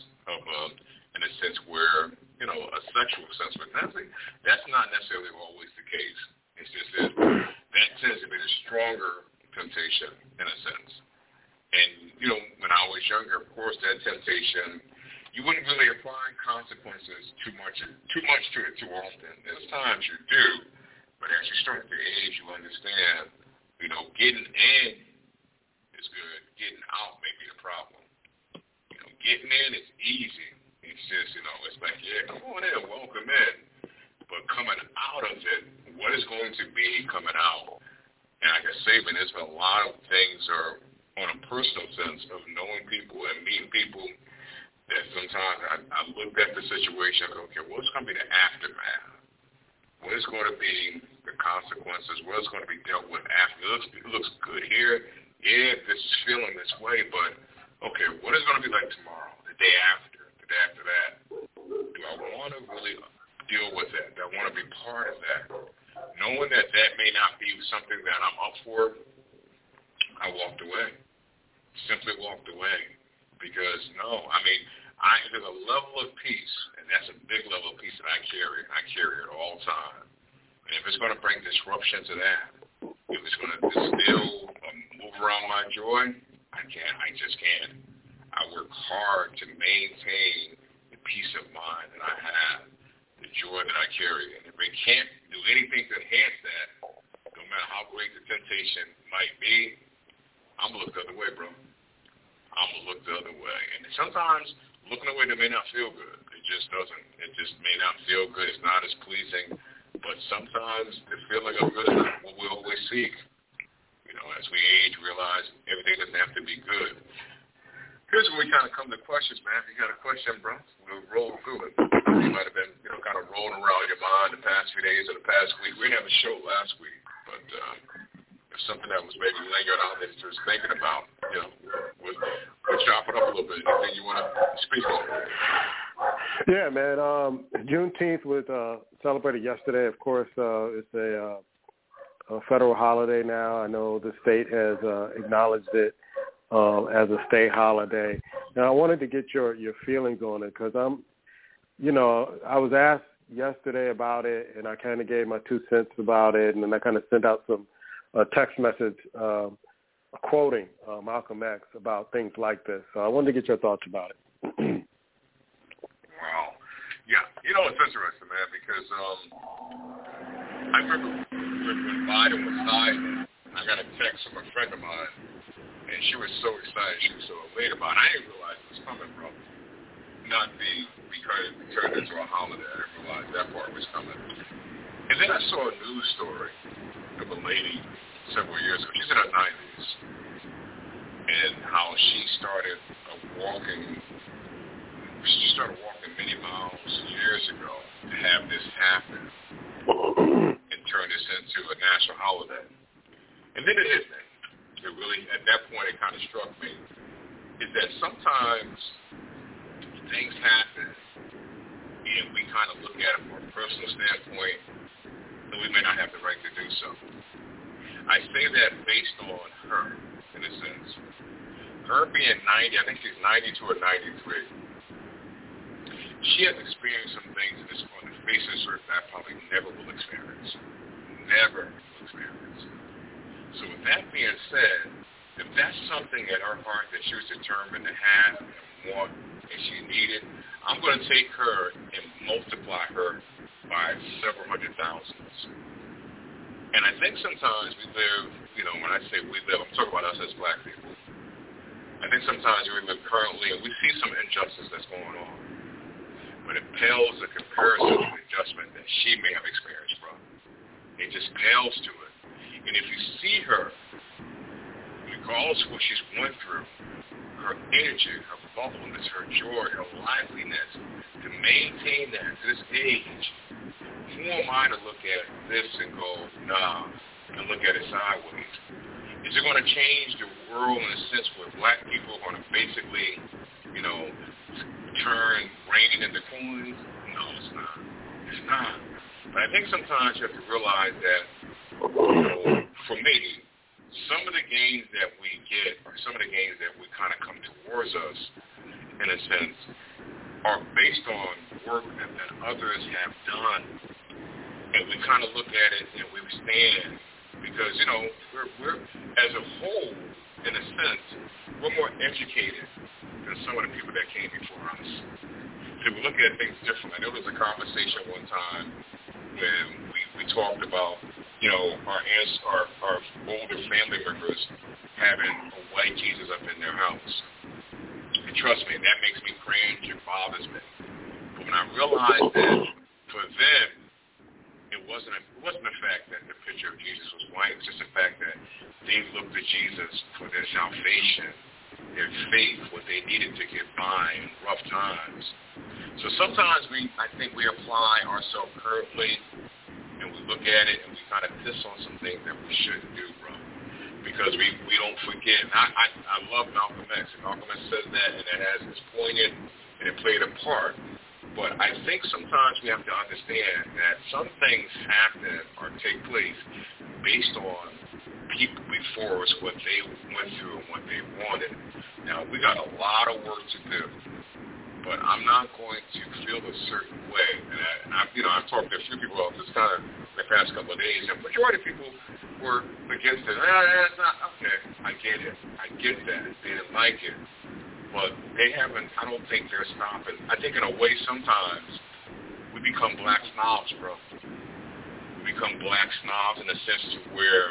where, a sexual sense, but that's not necessarily always the case. It's just that tends to be the stronger temptation in a sense. And, when I was younger, of course, that temptation, you wouldn't really apply consequences too much to it too often. There's times you do, but as you start to age, you understand, getting in is good. Getting out may be the problem. Getting in is easy. It's just, it's like, yeah, come on in, welcome in. But coming out of it, what is going to be coming out? And like I say, man, there's been a lot of things are on a personal sense of knowing people and meeting people that sometimes I looked at the situation and go, okay, what's going to be the aftermath? What is going to be the consequences? What is going to be dealt with after? It looks good here. Yeah, this is feeling this way, but, okay, what is it going to be like tomorrow, the day after that? Do I want to really deal with that? Do I want to be part of that? Knowing that may not be something that I'm up for, I walked away. Simply walked away. Because, there's a level of peace, and that's a big level of peace that I carry. I carry it all the time. And if it's going to bring disruption to that, if it's going to distill or move around my joy, I just can't. I work hard to maintain the peace of mind that I have, the joy that I carry. And if it can't do anything to enhance that, no matter how great the temptation might be, I'm going to look the other way, bro. I'm going to look the other way. And sometimes looking away that may not feel good. It just doesn't. It just may not feel good. It's not as pleasing. But sometimes the feeling of good is not what we always seek. As we age, realize everything doesn't have to be good. Here's where we kind of come to questions, man. If you got a question, bro, we'll roll through it. You might have been, kind of rolling around your mind the past few days or the past week. We didn't have a show last week, but if something that was maybe lingered out that you was thinking about, we'll chop it up a little bit. Anything you want to speak on? Yeah, man. Juneteenth was celebrated yesterday. Of course, it's a federal holiday now. I know the state has acknowledged it as a state holiday. Now, I wanted to get your feelings on it because I was asked yesterday about it, and I kind of gave my 2 cents about it, and then I kind of sent out some text message quoting Malcolm X about things like this. So I wanted to get your thoughts about it. Wow. Yeah. It's interesting, man, because I remember when Biden was signed, I got a text from a friend of mine, and she was so excited. She was so elated about it. I didn't realize it was coming, bro. Not because it turned into a holiday. I didn't realize that part was coming. And then I saw a news story of a lady several years ago. She's in her 90s. And how she started walking many miles years ago to have this happen and turn this into a national holiday. And then it hit me. It really, at that point, it kind of struck me, is that sometimes things happen and we kind of look at it from a personal standpoint and we may not have the right to do so. I say that based on her, in a sense. Her being 90, I think she's 92 or 93. She has experienced some things in this on the face of her that I probably never will experience. Never will experience. So with that being said, if that's something in her heart that she was determined to have and want and she needed, I'm going to take her and multiply her by several hundred thousands. And I think sometimes we live, when I say we live, I'm talking about us as black people. I think sometimes we live currently and we see some injustice that's going on. But it pales in comparison to the adjustment that she may have experienced, bro. It just pales to it. And if you see her, regardless of what she's went through, her energy, her bubbleness, her joy, her liveliness, to maintain that at this age, who am I to look at this and go, nah, and look at it sideways? Is it going to change the world in a sense where black people are going to basically, turn rain into coins? No, it's not. It's not. But I think sometimes you have to realize that, for me, some of the gains that we get, or some of the gains that we kind of come towards us, in a sense, are based on work that others have done. And we kind of look at it and we stand. Because, we're as a whole, in a sense, we're more educated than some of the people that came before us. So we look at things differently. There was a conversation one time when we talked about, our older family members having a white Jesus up in their house. And trust me, that makes me cringe. It bothers me. But when I realized that for them, it wasn't the fact that the picture of Jesus was white. It was just the fact that they looked to Jesus for their salvation, their faith, what they needed to get by in rough times. So sometimes I think we apply ourselves currently, and we look at it and we kind of piss on some things that we shouldn't do, bro. Because we don't forget. And I love Malcolm X. And Malcolm X says that, and it has its pointed, and it played a part. But I think sometimes we have to understand that some things happen or take place based on people before us, what they went through and what they wanted. Now, we got a lot of work to do, but I'm not going to feel a certain way. And I've talked to a few people about this kind of the past couple of days, and the majority of people were against it. It's not, okay, I get it. I get that. They didn't like it. But they haven't, I don't think they're stopping. I think in a way sometimes we become black snobs, bro. We become black snobs in the sense to where,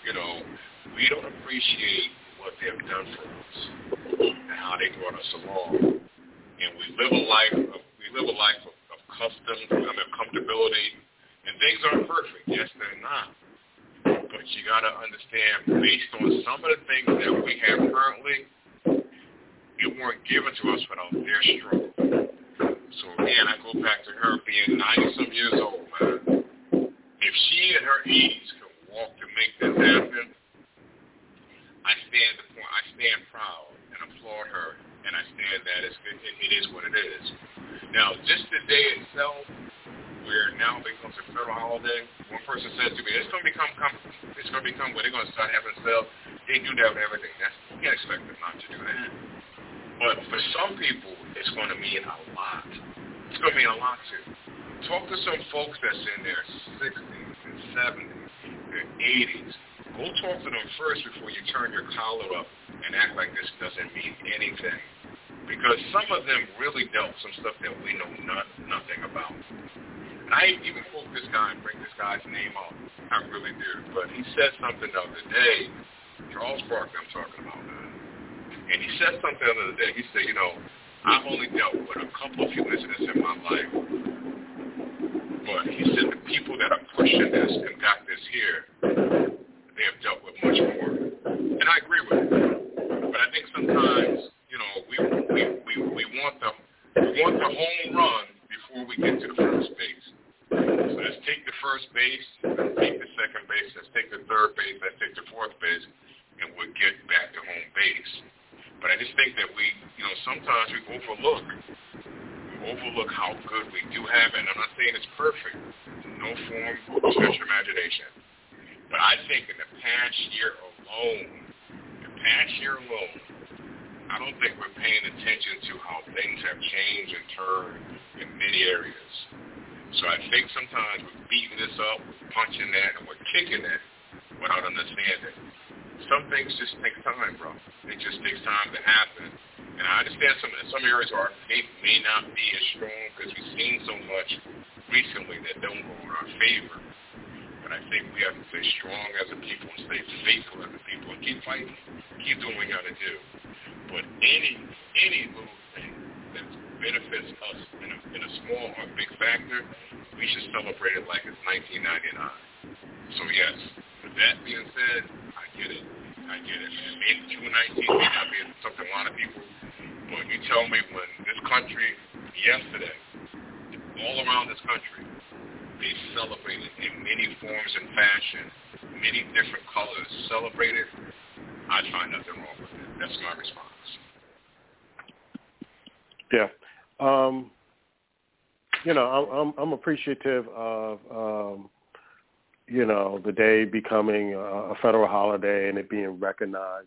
we don't appreciate what they've done for us and how they brought us along. And we live a life of customs, of comfortability, and things aren't perfect. Yes, they're not. But you got to understand, based on some of the things that we have currently, it weren't given to us without their struggle. So again, I go back to her being 90-some years old, man. If she at her 80s can walk to make this happen, I stand proud and applaud her, and I stand that it is what it is. Now, just the day itself, where now it becomes a federal holiday, one person said to me, it's going to become where they're going to start having sales. They do that with everything. You can't expect them not to do that. But for some people, it's going to mean a lot. It's going to mean a lot to you. Talk to some folks that's in their 60s and 70s, their 80s. Go talk to them first before you turn your collar up and act like this doesn't mean anything. Because some of them really dealt some stuff that we know nothing about. And I even quote this guy and bring this guy's name up. I really do. But he said something the other day, Charles Barkley I'm talking about, and he said something the other day. He said, I've only dealt with a couple of few incidents in my life. But he said the people that are pushing this and got this here, they have dealt with much more. And I agree with him. But I think sometimes, we want the home run before we get to the first base. So let's take the first base, let's take the second base, let's take the third base, let's take the fourth base, and we'll get back to home base. But I just think that sometimes we overlook how good we do have it. And I'm not saying it's perfect. No form of stretch your imagination. But I think in the past year alone, I don't think we're paying attention to how things have changed and turned in many areas. So I think sometimes we're beating this up, we're punching that, and we're kicking that without understanding. Some things just take time, bro. It just takes time to happen. And I understand some areas where our faith may not be as strong because we've seen so much recently that don't go in our favor. But I think we have to stay strong as a people and stay faithful as a people and keep fighting, keep doing what we got to do. But any little thing that benefits us in a small or big factor, we should celebrate it like it's 1999. So yes, with that being said, I get it. Maybe 219 may not be something a lot of people, but you tell me when this country, yesterday, all around this country, they celebrated in many forms and fashion, many different colors, celebrated I find nothing wrong with it. That's my response. Yeah. I'm appreciative of, the day becoming a federal holiday and it being recognized.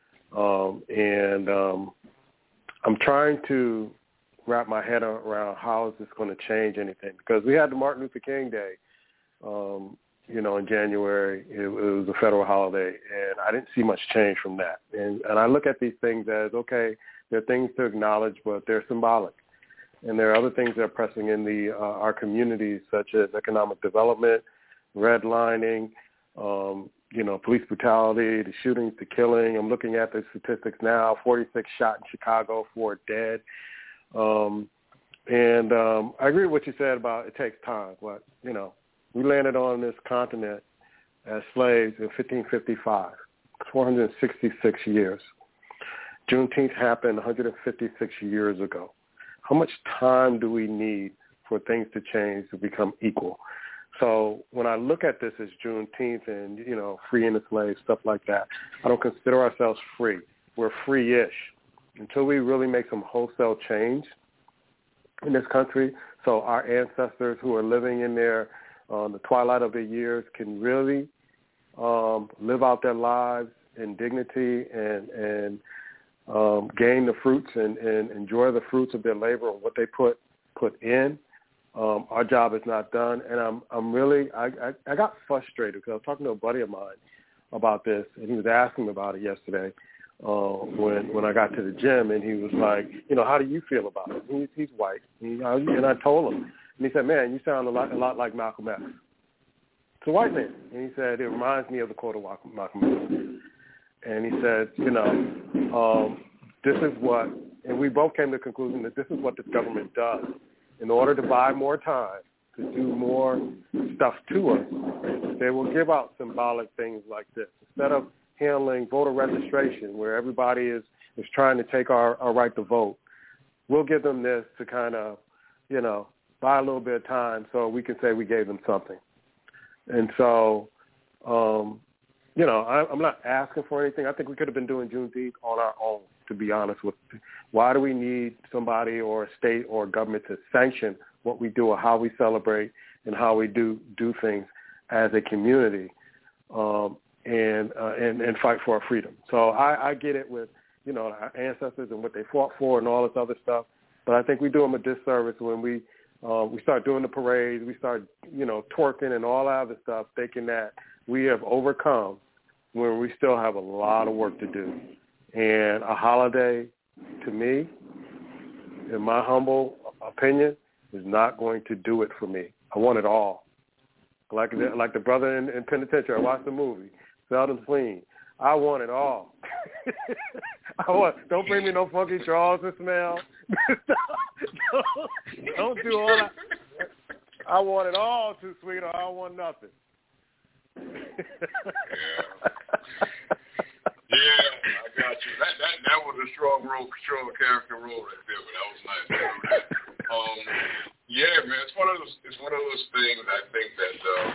I'm trying to wrap my head around how is this going to change anything, because we had the Martin Luther King Day, in January. It was a federal holiday, and I didn't see much change from that. And I look at these things as, okay, there are things to acknowledge, but they're symbolic. And there are other things that are pressing in our communities, such as economic development, redlining, police brutality, the shootings, the killing. I'm looking at the statistics now, 46 shot in Chicago, 4 dead. I agree with what you said about it takes time. But, we landed on this continent as slaves in 1555, 466 years. Juneteenth happened 156 years ago. How much time do we need for things to change, to become equal? So when I look at this as Juneteenth and, freeing the slaves, stuff like that, I don't consider ourselves free. We're free-ish until we really make some wholesale change in this country, so our ancestors who are living in the twilight of their years can really live out their lives in dignity and gain the fruits and enjoy the fruits of their labor and what they put in. Our job is not done, and I'm really I got frustrated because I was talking to a buddy of mine about this, and he was asking me about it yesterday when I got to the gym, and he was like, how do you feel about it? He's white, and I told him, and he said, man, you sound a lot like Malcolm X. It's a white man, and he said it reminds me of the quote of Malcolm X, and he said, this is what, and we both came to the conclusion that this is what this government does. In order to buy more time, to do more stuff to us, they will give out symbolic things like this. Instead of handling voter registration, where everybody is trying to take our right to vote, we'll give them this to kind of, buy a little bit of time so we can say we gave them something. And so, I'm not asking for anything. I think we could have been doing Juneteenth on our own, to be honest with you. Why do we need somebody or a state or a government to sanction what we do or how we celebrate and how we do things as a community and fight for our freedom? So I get it with, our ancestors and what they fought for and all this other stuff, but I think we do them a disservice when we start doing the parades, we start, twerking and all that other stuff, thinking that we have overcome when we still have a lot of work to do. And a holiday, to me, in my humble opinion, is not going to do it for me. I want it all. Like the brother in Penitentiary, I watched the movie, Seldom Clean. I want it all. Don't bring me no funky drawers and smell. don't do all that. I want it all, too, sweetheart. I don't want nothing. Yeah, I got you. That was a strong character role right there, but that was nice. Yeah, man, it's one of those things. I think that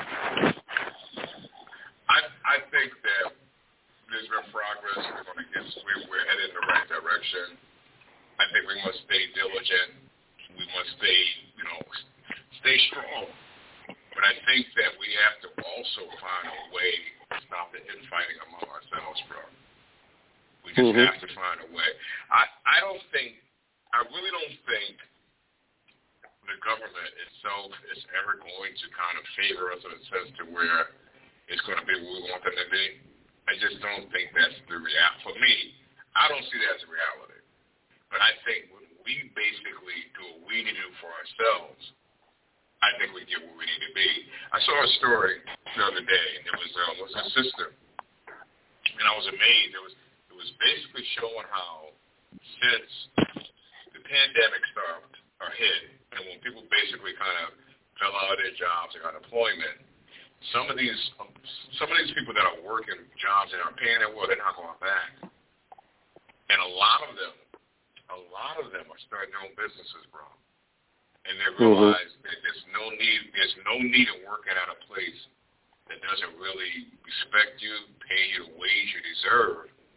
I think that there's been progress. We're headed in the right direction. I think we must stay diligent. We must stay strong. But I think that we have to also find a way to stop the infighting among ourselves, bro. We just have to find a way. I really don't think the government itself is ever going to kind of favor us in a sense to where it's going to be what we want them to be. I just don't think that's the reality. For me, I don't see that as a reality. But I think when we basically do what we need to do for ourselves, I think we get where we need to be. I saw a story the other day. It was a sister, and I was amazed. It was basically showing how since the pandemic hit, and when people basically kind of fell out of their jobs and got employment, some of these people that are working jobs and are paying their well, they're not going back, and a lot of them are starting their own businesses, bro. And they realize that there's no need of working at a place that doesn't really respect you, pay you the wage you deserve,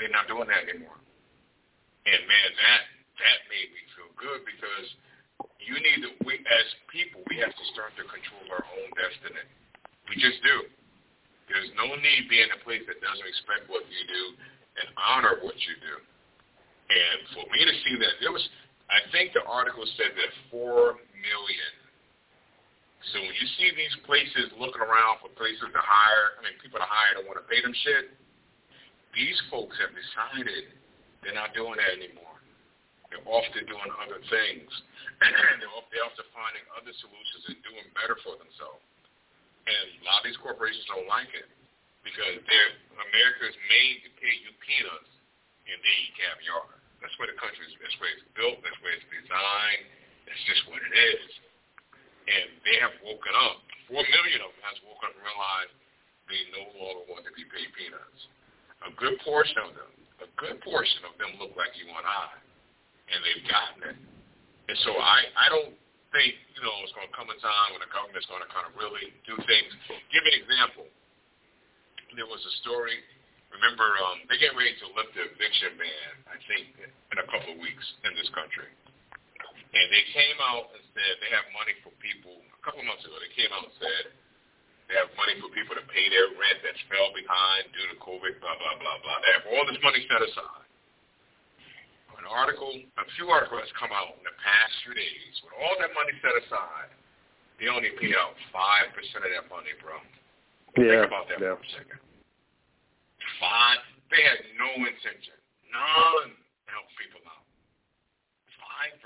they're not doing that anymore. And, man, that made me feel good because we as people, we have to start to control our own destiny. We just do. There's no need being a place that doesn't respect what you do and honor what you do. And for me to see that, I think the article said that 4 million. So when you see these places looking around for places to hire, people to hire don't want to pay them shit, these folks have decided they're not doing that anymore. They're off to doing other things. They're off to finding other solutions and doing better for themselves. And a lot of these corporations don't like it because America's made to pay you peanuts and they eat caviar. That's where the country is. That's where it's built. That's where it's designed. That's just what it is. And they have woken up. 4 million of them has woken up and realized they no longer want to be paid peanuts. A good portion of them look like you and I, and they've gotten it. And so I don't think, it's going to come a time when the government's going to kind of really do things. Give an example. There was a story. Remember, they're getting ready to lift the eviction ban, I think, in a couple of weeks in this country. And they came out and said they have money for people. A couple of months ago, they came out and said they have money for people to pay their rent that fell behind due to COVID, blah, blah, blah, blah. They have all this money set aside. A few articles has come out in the past few days. With all that money set aside, they only paid out 5% of that money, bro. Yeah. Think about that for a second. They had no intention, none, to help people out. 5%?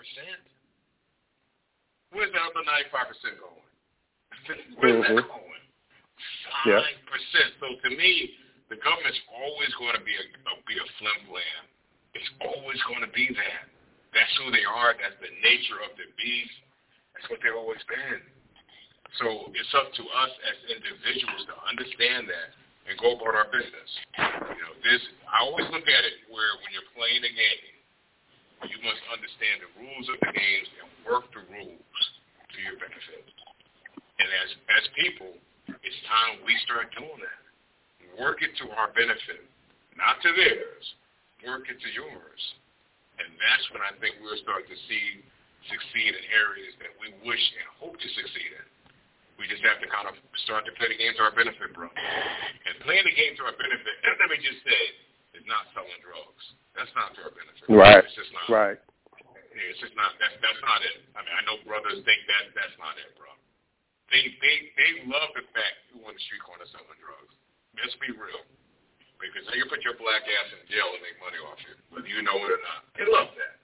Where's that other 95% going? Where's that going? 5%. Yeah. So to me, the government's always going to be a flim-flam. It's always going to be that. That's who they are. That's the nature of the beast. That's what they've always been. So it's up to us as individuals to understand that and go about our business. I always look at it where when you're playing a game, you must understand the rules of the games and work the rules to your benefit. And as people, it's time we start doing that. Work it to our benefit, not to theirs. Work it to yours. And that's when I think we'll start to succeed in areas that we wish and hope to succeed in. We just have to kind of start to play the game to our benefit, bro. And playing the game to our benefit, let me just say, is not selling drugs. That's not to our benefit. Right. It's just not. Right. It's just not. That's not it. I know brothers think that's not it, bro. They love the fact you on the street corner selling drugs. Let's be real. Because they can put your black ass in jail and make money off you, whether you know it or not. They love that.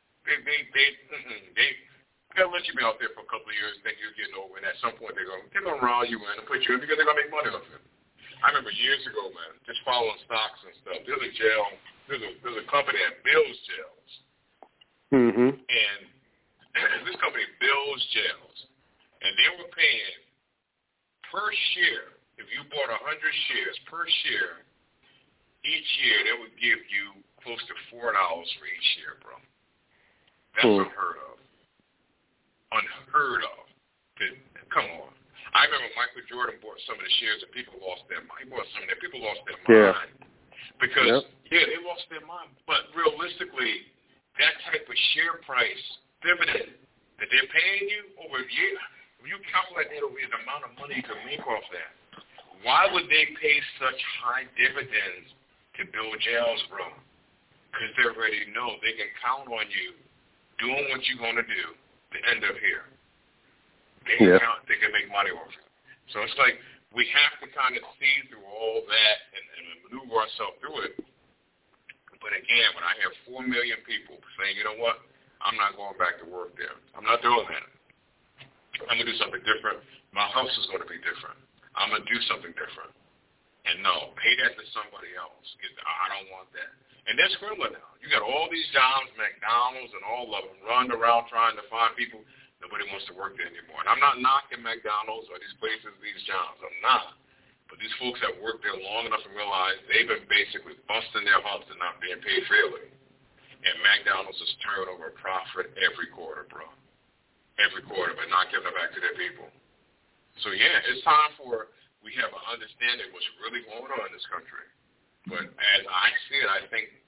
They'll let you be out there for a couple of years, think you're getting over it, and at some point they're going to rile you in and put you in because they're going to make money off you. I remember years ago, man, just following stocks and stuff. There's a company that builds jails. Mm-hmm. And this company builds jails. And they were paying per share, if you bought 100 shares per share, each year they would give you close to $4 for each share, bro. That's unheard of. Unheard of. Come on. I remember Michael Jordan bought some of the shares and people lost their mind. He bought some of that. People lost their mind. Because, they lost their mind. But realistically, that type of share price dividend that they're paying you over a year, when you calculate that over the amount of money you can make off that, why would they pay such high dividends to build jails, bro? Because they already know they can count on you doing what you're going to do to end up here. They can make money off it. So it's like we have to kind of see through all that and maneuver ourselves through it. But again, when I have 4 million people saying, you know what, I'm not going back to work there. I'm not doing that. I'm going to do something different. My house is going to be different. I'm going to do something different. And no, pay that to somebody else. I don't want that. And that's criminal now. You got all these jobs, McDonald's and all of them, running around trying to find people. Nobody wants to work there anymore. And I'm not knocking McDonald's or these places, these jobs. I'm not. But these folks have worked there long enough to realize they've been basically busting their humps and not being paid fairly. And McDonald's is turning over a profit every quarter, bro. Every quarter, but not giving it back to their people. So, yeah, it's time for we have an understanding of what's really going on in this country. But as I see it, I think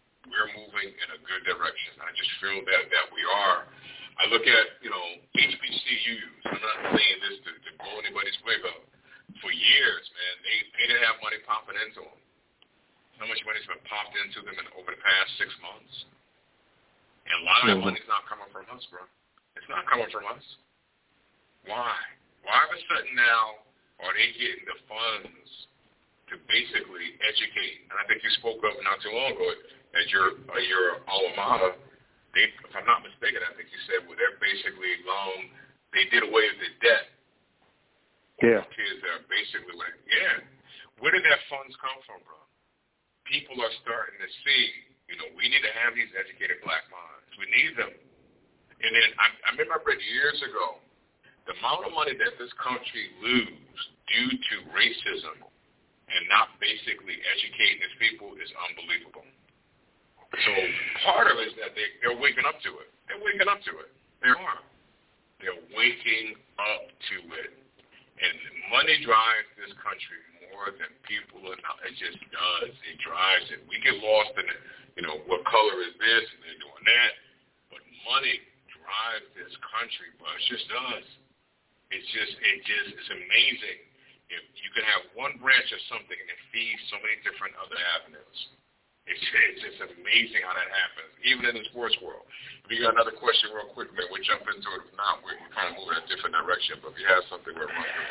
money's been popped into them over the past 6 months. And a lot of that money's not coming from us, bro. It's not coming from us. Why? Why all of a sudden now are they getting the funds to basically educate? And I think you spoke of not too long ago at your alma mater. They, if I'm not mistaken, I think you said, well, they're basically they did away with the debt. Yeah. Kids are basically, where did that funds come from, bro? People are starting to see, we need to have these educated black minds. We need them. And then I remember I read years ago, the amount of money that this country loses due to racism and not basically educating its people is unbelievable. So part of it is that they're waking up to it. They're waking up to it. They are. They're waking up to it. And money drives this country more than people are not. It just does. It drives it. We get lost in it. What color is this? And they're doing that. But money drives this country, but it just does. It's amazing. If you can have one branch of something and it feeds so many different other avenues. It's just amazing how that happens, even in the sports world. If you got another question real quick, man, we'll jump into it. If not, we're kind of moving in a different direction. But if you have something, we're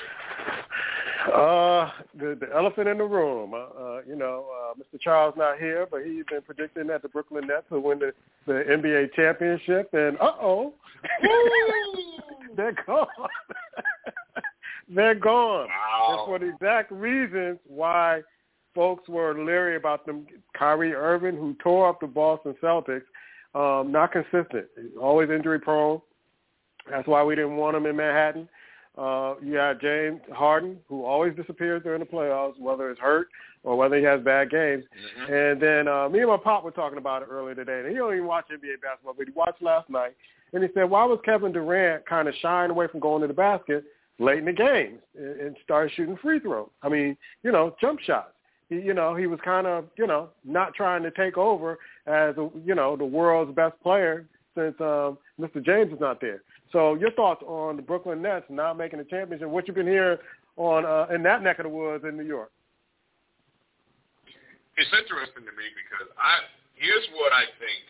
running. The elephant in the room. Mr. Charles not here, but he's been predicting that the Brooklyn Nets will win the NBA championship. And, they're gone. They're gone. Wow. And for the exact reasons why folks were leery about them. Kyrie Irving, who tore up the Boston Celtics, not consistent, always injury prone. That's why we didn't want him in Manhattan. You got James Harden, who always disappears during the playoffs, whether it's hurt or whether he has bad games. Mm-hmm. And then me and my pop were talking about it earlier today. And he don't even watch NBA basketball, but he watched last night. And he said, why was Kevin Durant kind of shying away from going to the basket late in the games and started shooting free throws? I mean, jump shots. He was kind of, not trying to take over as, the world's best player since Mr. James is not there. So your thoughts on the Brooklyn Nets not making the championship, what you've been hearing on in that neck of the woods in New York? It's interesting to me because here's what I think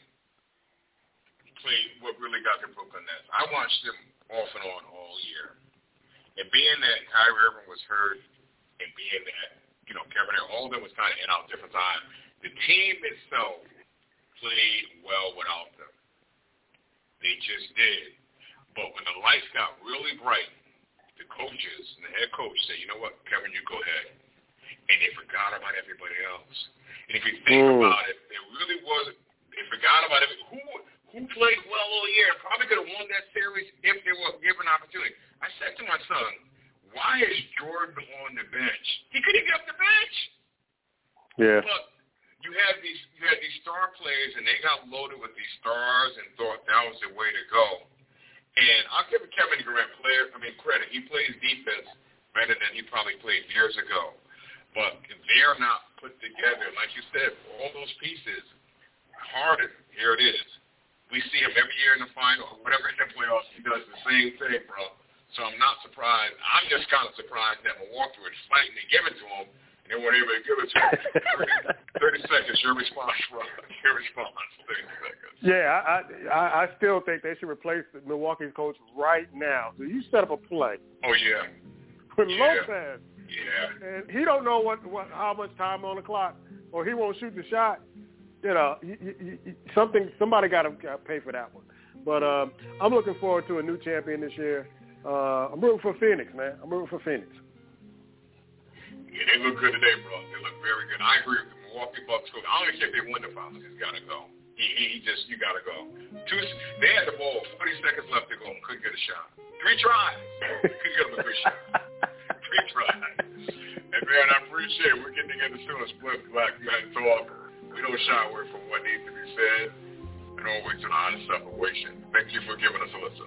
what really got the Brooklyn Nets. I watched them off and on all year. And being that Kyrie Irving was hurt and being that, Kevin, all of them was kind of in out different times. The team itself played well without them. They just did. But when the lights got really bright, the coaches and the head coach said, you know what, Kevin, you go ahead. And they forgot about everybody else. And if you think about it, it really wasn't. They forgot about it. Who played well all year and probably could have won that series if they were given an opportunity. I said to my son, why is Jordan on the bench? He couldn't get up the bench. Yeah. But you had these star players, and they got loaded with these stars and thought that was the way to go. And I'll give Kevin Durant credit. He plays defense better than he probably played years ago. But they're not put together. Like you said, all those pieces, Harden, here it is. We see him every year in the final, or whatever in the playoffs, he does the same thing, bro. So I'm not surprised. I'm just kind of surprised that Milwaukee was fighting to give it to him, and they weren't able to give it to him. 30 seconds, your response, bro. Your response, 30 seconds. Yeah, I still think they should replace Milwaukee's coach right now. So you set up a play. Oh, yeah. With Lopez. Yeah. And he don't know how much time on the clock, or he won't shoot the shot. Somebody got to pay for that one. But I'm looking forward to a new champion this year. I'm rooting for Phoenix, man. I'm rooting for Phoenix. Yeah, they look good today, bro. They look very good. I agree with the Milwaukee Bucks coach. I don't even care if they win the finals. He's got to go. You got to go. They had the ball, 40 seconds left to go, and couldn't get a shot. 3 tries. Couldn't get him a good shot. 3 tries. And, man, I appreciate it. We're getting together soon. Split Black Men Talk. We don't shy away from what needs to be said and always an honest separation. Thank you for giving us a listen.